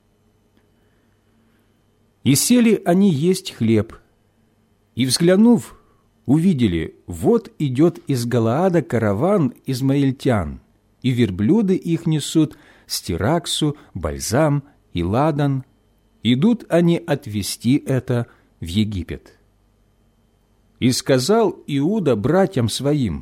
И сели они есть хлеб, и, взглянув, увидели, вот идет из Галаада караван измаильтян, и верблюды их несут стираксу, бальзам и ладан. Идут они отвезти это в Египет. И сказал Иуда братьям своим: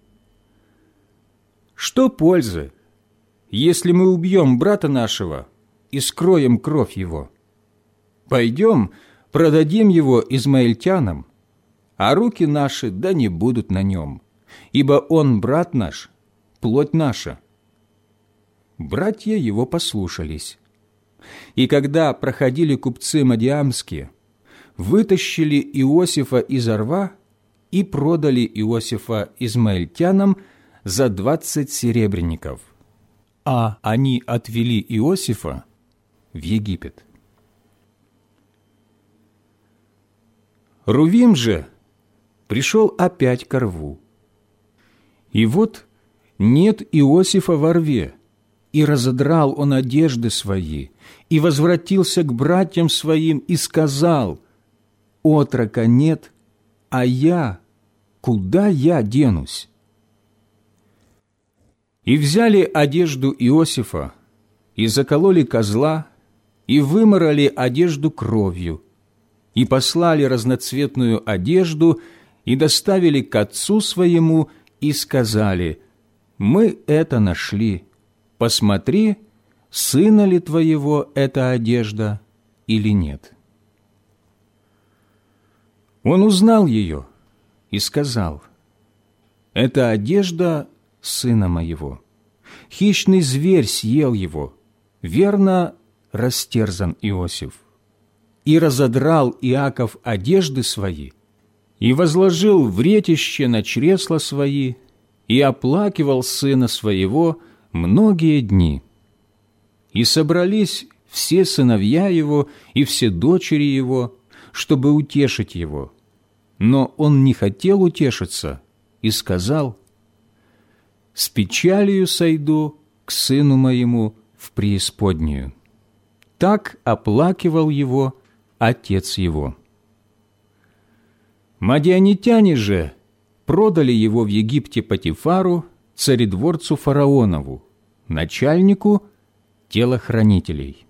«Что пользы, если мы убьем брата нашего и скроем кровь его? Пойдем, продадим его измаильтянам, а руки наши да не будут на нем, ибо он, брат наш, плоть наша». Братья его послушались. И когда проходили купцы мадиамские, вытащили Иосифа из рва и продали Иосифа измаильтянам за двадцать серебряников, а они отвели Иосифа в Египет. Рувим же пришел опять ко рву. И вот нет Иосифа во рве, и разодрал он одежды свои, и возвратился к братьям своим, и сказал: «Отрока нет, а я, куда я денусь?» И взяли одежду Иосифа, и закололи козла, и вымарали одежду кровью, и послали разноцветную одежду, и доставили к отцу своему, и сказали: «Мы это нашли. Посмотри, сына ли твоего эта одежда или нет». Он узнал ее и сказал: «Это одежда сына моего. Хищный зверь съел его. Верно, растерзан Иосиф». И разодрал Иаков одежды свои, и возложил вретище на чресла свои, и оплакивал сына своего многие дни. И собрались все сыновья его и все дочери его, чтобы утешить его. Но он не хотел утешиться и сказал: «С печалью сойду к сыну моему в преисподнюю». Так оплакивал его отец его. Мадианитяне же продали его в Египте Потифару, царедворцу фараонову, начальнику телохранителей.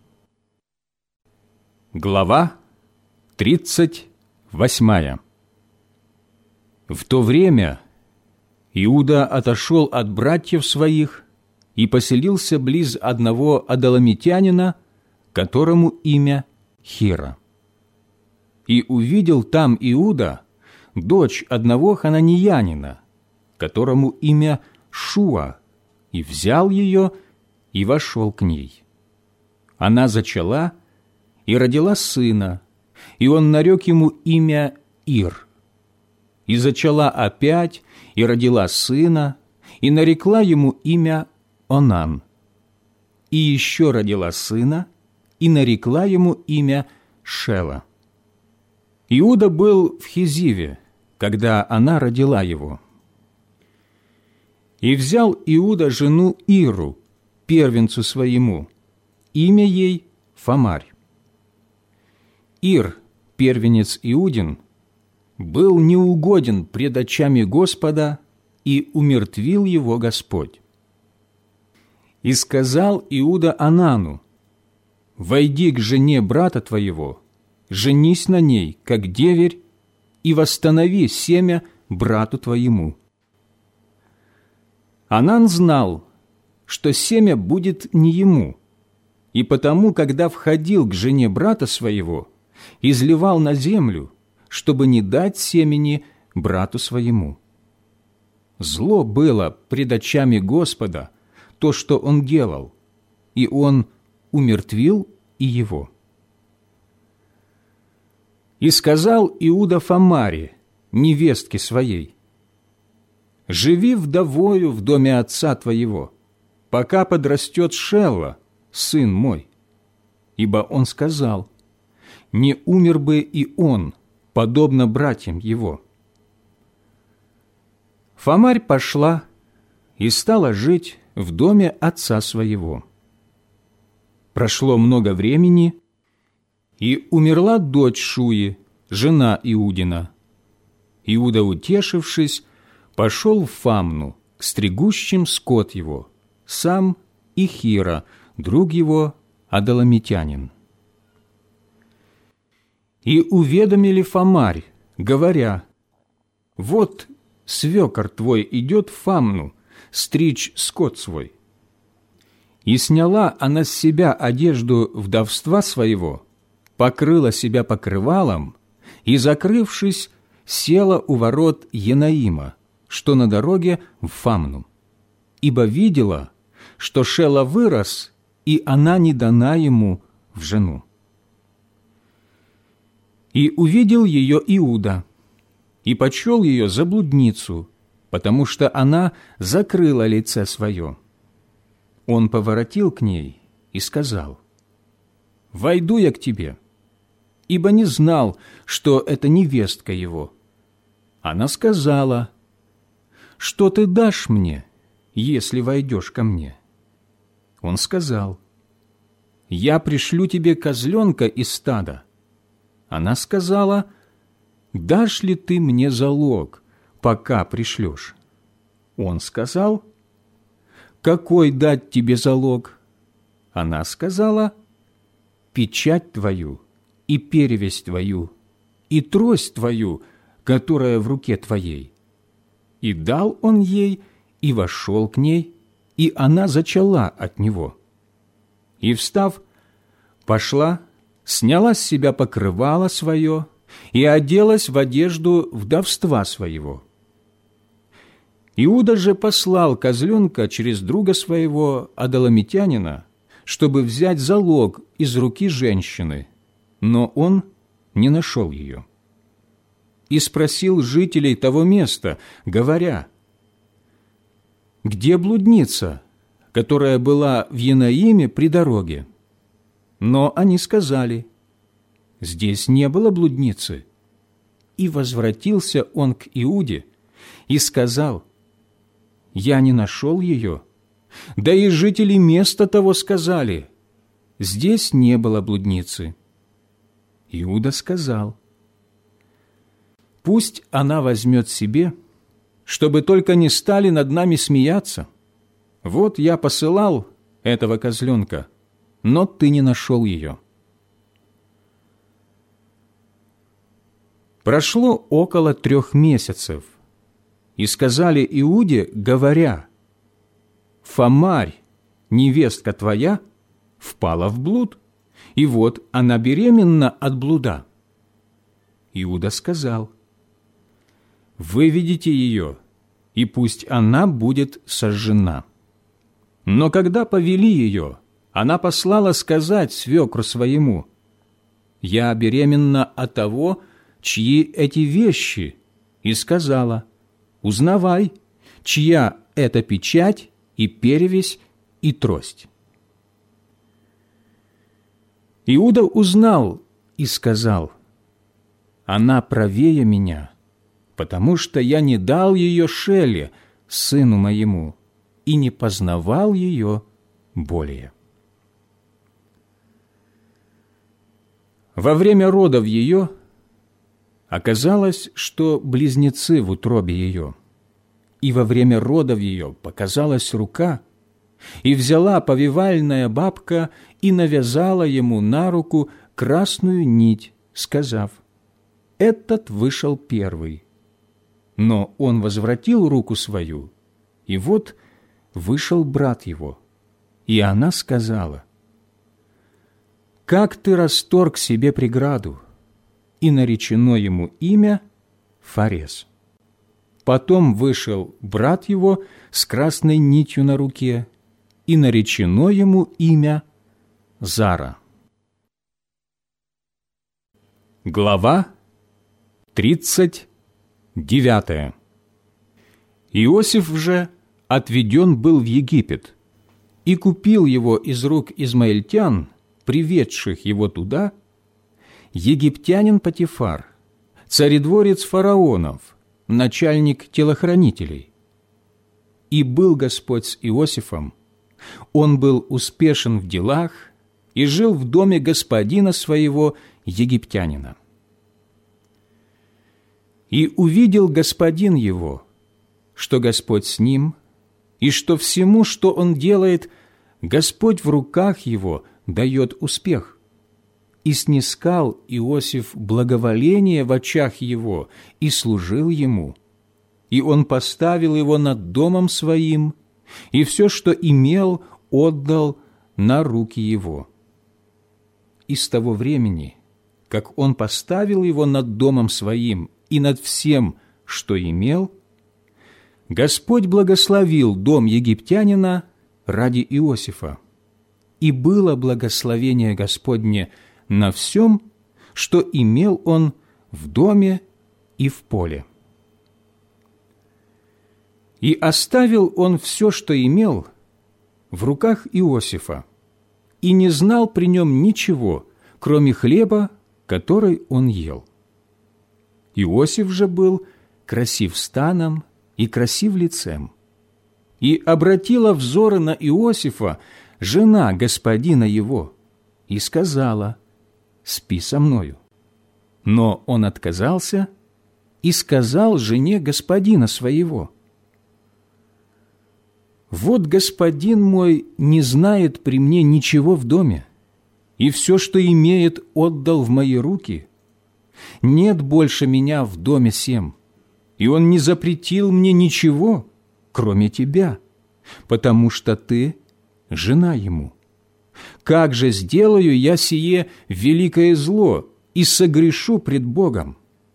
Глава тридцать восьмая. В то время Иуда отошел от братьев своих и поселился близ одного адамитянина, которому имя Хира. И увидел там Иуда дочь одного хананиянина, которому имя Шуа, и взял ее и вошел к ней. Она зачала и родила сына, и он нарек ему имя Ир. И зачала опять и родила сына, и нарекла ему имя Онан. И еще родила сына, и нарекла ему имя Шела. Иуда был в Хизиве, когда она родила его, И взял Иуда жену Иру, первенцу своему, имя ей Фамарь. Ир, первенец Иудин, был неугоден пред очами Господа, и умертвил его Господь. И сказал Иуда Анану: «Войди к жене брата твоего, женись на ней, как деверь, и восстанови семя брату твоему». Анан знал, что семя будет не ему, и потому, когда входил к жене брата своего, изливал на землю, чтобы не дать семени брату своему. Зло было пред очами Господа то, что он делал, и он умертвил и его. И сказал Иуда Фамаре, невестке своей: «Живи вдовою в доме отца твоего, пока подрастет Шелла, сын мой». Ибо он сказал: «Не умер бы и он, подобно братьям его». Фамарь пошла и стала жить в доме отца своего. Прошло много времени, и умерла дочь Шуи, жена Иудина. Иуда, утешившись, пошел в Фамну к стригущим скот его, сам и Хира, друг его, Адаламитянин. И уведомили Фамарь, говоря: «Вот свекор твой идет в Фамну стричь скот свой». И сняла она с себя одежду вдовства своего, покрыла себя покрывалом и, закрывшись, села у ворот Енаима, что на дороге в Фамну, ибо видела, что Шела вырос, и она не дана ему в жену. И увидел ее Иуда, и почел ее за блудницу, потому что она закрыла лице свое. Он поворотил к ней и сказал: «Войду я к тебе», ибо не знал, что это невестка его. Она сказала: «Что ты дашь мне, если войдешь ко мне?» Он сказал: «Я пришлю тебе козленка из стада». Она сказала: «Дашь ли ты мне залог, пока пришлешь?» Он сказал: «Какой дать тебе залог?» Она сказала: «Печать твою и перевесь твою, и трость твою, которая в руке твоей». И дал он ей, и вошел к ней, и она зачала от него. И, встав, пошла, сняла с себя покрывало свое и оделась в одежду вдовства своего. Иуда же послал козленка через друга своего, Адаламитянина, чтобы взять залог из руки женщины, но он не нашел ее. И спросил жителей того места, говоря: «Где блудница, которая была в Енаиме при дороге?» Но они сказали: «Здесь не было блудницы». И возвратился он к Иуде и сказал: «Я не нашел ее, да и жители места того сказали: здесь не было блудницы». Иуда сказал: «Пусть она возьмет себе, чтобы только не стали над нами смеяться. Вот я посылал этого козленка, но ты не нашел ее». Прошло около трех месяцев, и сказали Иуде, говоря: «Фамарь, невестка твоя, впала в блуд, и вот она беременна от блуда». Иуда сказал: «Выведите ее, и пусть она будет сожжена». Но когда повели ее, она послала сказать свекру своему: «Я беременна от того, чьи эти вещи», и сказала: «Узнавай, чья это печать и перевесь и трость». Иуда узнал и сказал: «Она правее меня, потому что я не дал ее Шеле, сыну моему, и не познавал ее более». Во время родов ее оказалось, что близнецы в утробе ее, и во время родов ее показалась рука, и взяла повивальная бабка и навязала ему на руку красную нить, сказав: «Этот вышел первый». Но он возвратил руку свою, и вот вышел брат его. И она сказала: «Как ты расторг себе преграду?» И наречено ему имя Фарес. Потом вышел брат его с красной нитью на руке, и наречено ему имя Зара. Глава тридцать девятая. Иосиф же отведен был в Египет, и купил его из рук измаильтян, приведших его туда, египтянин Потифар, царедворец фараонов, начальник телохранителей. И был Господь с Иосифом, он был успешен в делах и жил в доме господина своего, египтянина. И увидел господин его, что Господь с ним, и что всему, что он делает, Господь в руках его дает успех. И снискал Иосиф благоволение в очах его и служил ему. И он поставил его над домом своим, и все, что имел, отдал на руки его. И с того времени, как он поставил его над домом своим и над всем, что имел, Господь благословил дом египтянина ради Иосифа, и было благословение Господне на всем, что имел он в доме и в поле. И оставил он все, что имел, в руках Иосифа, и не знал при нем ничего, кроме хлеба, который он ел. Иосиф же был красив станом и красив лицем. И обратила взоры на Иосифа жена господина его и сказала: «Спи со мною». Но он отказался и сказал жене господина своего: «Вот господин мой не знает при мне ничего в доме, и все, что имеет, отдал в мои руки. Нет больше меня в доме сем, и он не запретил мне ничего, кроме тебя, потому что ты жена ему. Как же сделаю я сие великое зло и согрешу пред Богом?»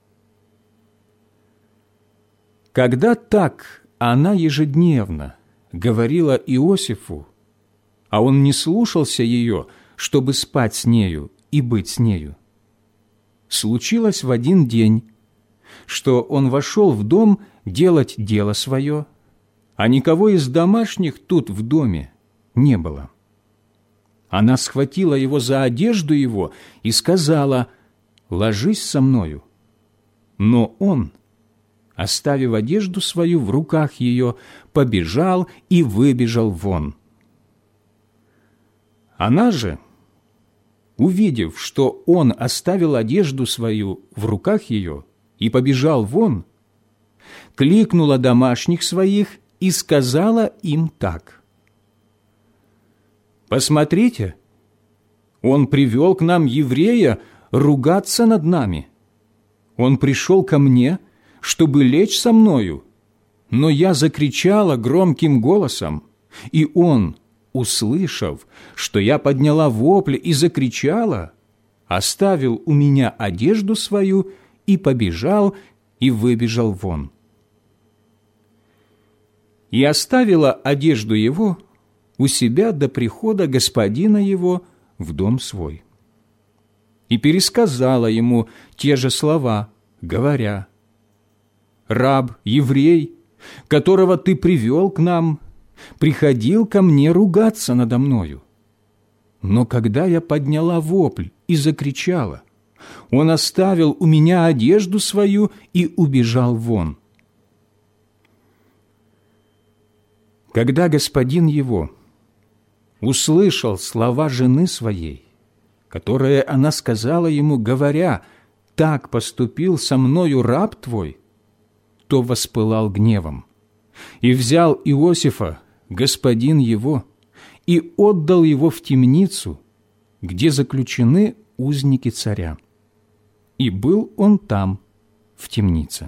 Когда так она ежедневно говорила Иосифу, а он не слушался ее, чтобы спать с нею и быть с нею, случилось в один день, что он вошел в дом делать дело свое, а никого из домашних тут в доме не было. Она схватила его за одежду его и сказала: «Ложись со мною». Но он, оставив одежду свою в руках ее, побежал и выбежал вон. Она же, увидев, что он оставил одежду свою в руках ее и побежал вон, кликнула домашних своих и сказала им так: «Посмотрите, он привел к нам еврея ругаться над нами. Он пришел ко мне, чтобы лечь со мною, но я закричала громким голосом, и он, услышав, что я подняла вопль и закричала, оставил у меня одежду свою и побежал и выбежал вон. И оставила одежду его у себя до прихода господина его в дом свой. И пересказала ему те же слова, говоря: «Раб, еврей, которого ты привел к нам, приходил ко мне ругаться надо мною. Но когда я подняла вопль и закричала, он оставил у меня одежду свою и убежал вон». Когда господин его услышал слова жены своей, которые она сказала ему, говоря: «Так поступил со мною раб твой», то воспылал гневом, и взял Иосифа, господин его, и отдал его в темницу, где заключены узники царя. И был он там, в темнице.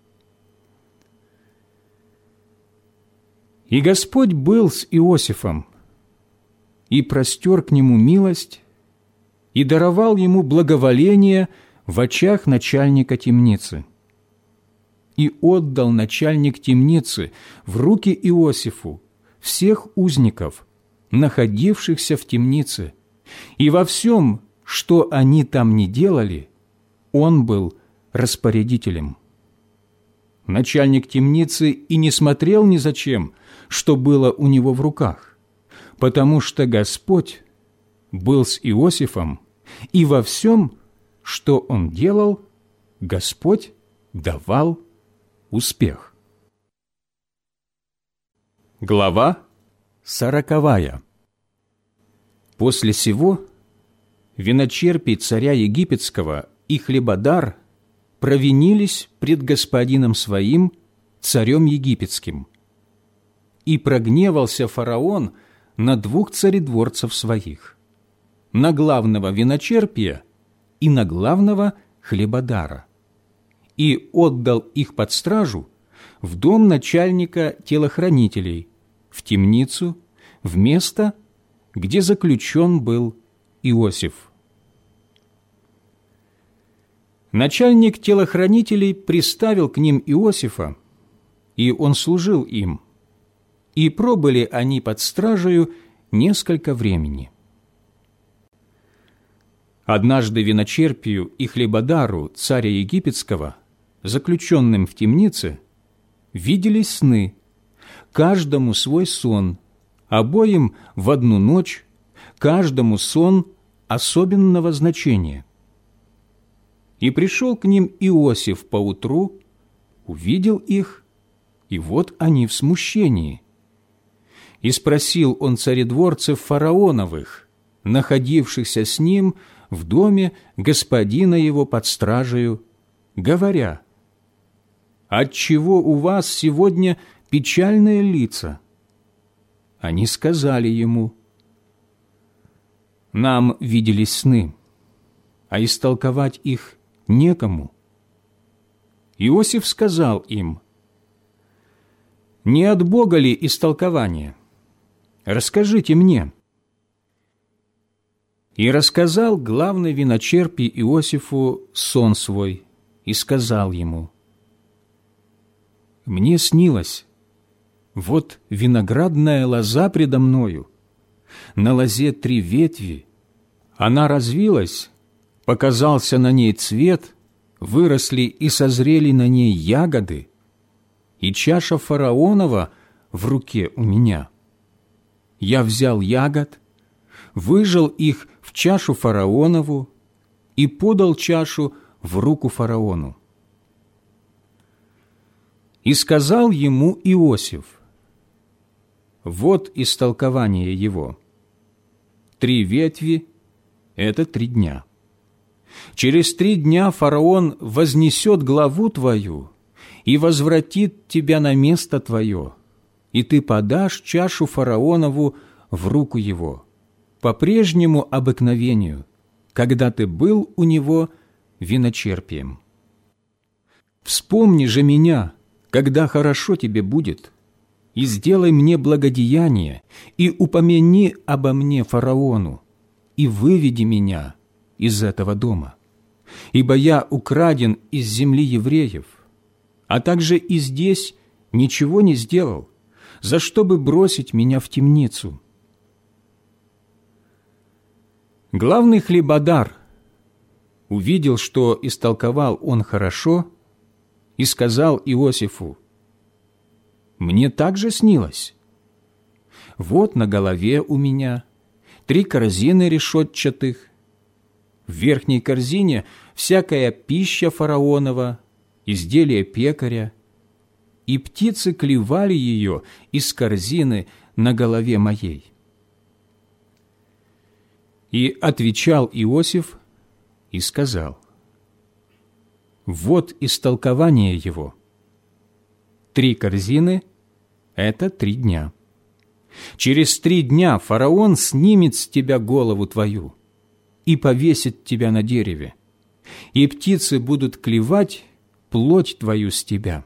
И Господь был с Иосифом, и простер к нему милость, и даровал ему благоволение в очах начальника темницы. И отдал начальник темницы в руки Иосифу всех узников, находившихся в темнице, и во всем, что они там не делали, он был распорядителем. Начальник темницы и не смотрел ни зачем, что было у него в руках, потому что Господь был с Иосифом, и во всем, что он делал, Господь давал успех. Глава сороковая. После сего виночерпий царя египетского и хлебодар провинились пред господином своим, царем египетским. И прогневался фараон на двух царедворцев своих, на главного виночерпия и на главного хлебодара, и отдал их под стражу в дом начальника телохранителей, в темницу, в место, где заключен был Иосиф. Начальник телохранителей приставил к ним Иосифа, и он служил им, и пробыли они под стражею несколько времени. Однажды виночерпию и хлебодару царя египетского, заключенным в темнице, виделись сны, каждому свой сон, обоим в одну ночь, каждому сон особенного значения. И пришел к ним Иосиф поутру, увидел их, и вот они в смущении. И спросил он царедворцев фараоновых, находившихся с ним в доме господина его под стражею, говоря: «Отчего у вас сегодня печальные лица?» Они сказали ему: «Нам виделись сны, а истолковать их некому». Иосиф сказал им: «Не от Бога ли истолкование? Расскажите мне». И рассказал главный виночерпий Иосифу сон свой, и сказал ему: «Мне снилось, вот виноградная лоза предо мною, на лозе три ветви, она развилась, показался на ней цвет, выросли и созрели на ней ягоды, и чаша фараонова в руке у меня. Я взял ягод, выжал их в чашу фараонову и подал чашу в руку фараону. И сказал ему Иосиф: вот истолкование его. Три ветви – это три дня. Через три дня фараон вознесет главу твою и возвратит тебя на место твое, и ты подашь чашу фараонову в руку его, по прежнему обыкновению, когда ты был у него виночерпием. Вспомни же меня, когда хорошо тебе будет, и сделай мне благодеяние, и упомяни обо мне фараону, и выведи меня из этого дома. Ибо я украден из земли евреев, а также и здесь ничего не сделал, за что бы бросить меня в темницу». Главный хлебодар увидел, что истолковал он хорошо, и сказал Иосифу: «Мне также снилось. Вот на голове у меня три корзины решетчатых, в верхней корзине всякая пища фараонова, изделие пекаря, и птицы клевали ее из корзины на голове моей». И отвечал Иосиф и сказал: «Вот истолкование его. Три корзины – это три дня. Через три дня фараон снимет с тебя голову твою и повесит тебя на дереве, и птицы будут клевать плоть твою с тебя».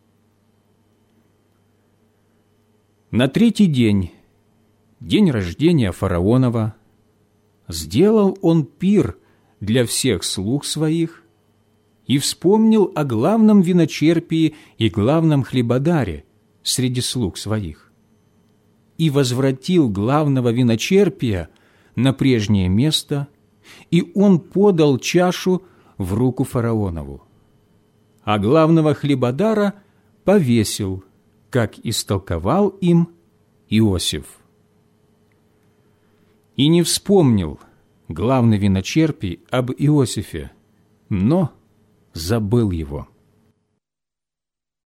На третий день, день рождения фараонова, сделал он пир для всех слуг своих и вспомнил о главном виночерпии и главном хлебодаре среди слуг своих, и возвратил главного виночерпия на прежнее место, и он подал чашу в руку фараонову, а главного хлебодара повесил, как истолковал им Иосиф. И не вспомнил главный виночерпий об Иосифе, но забыл его.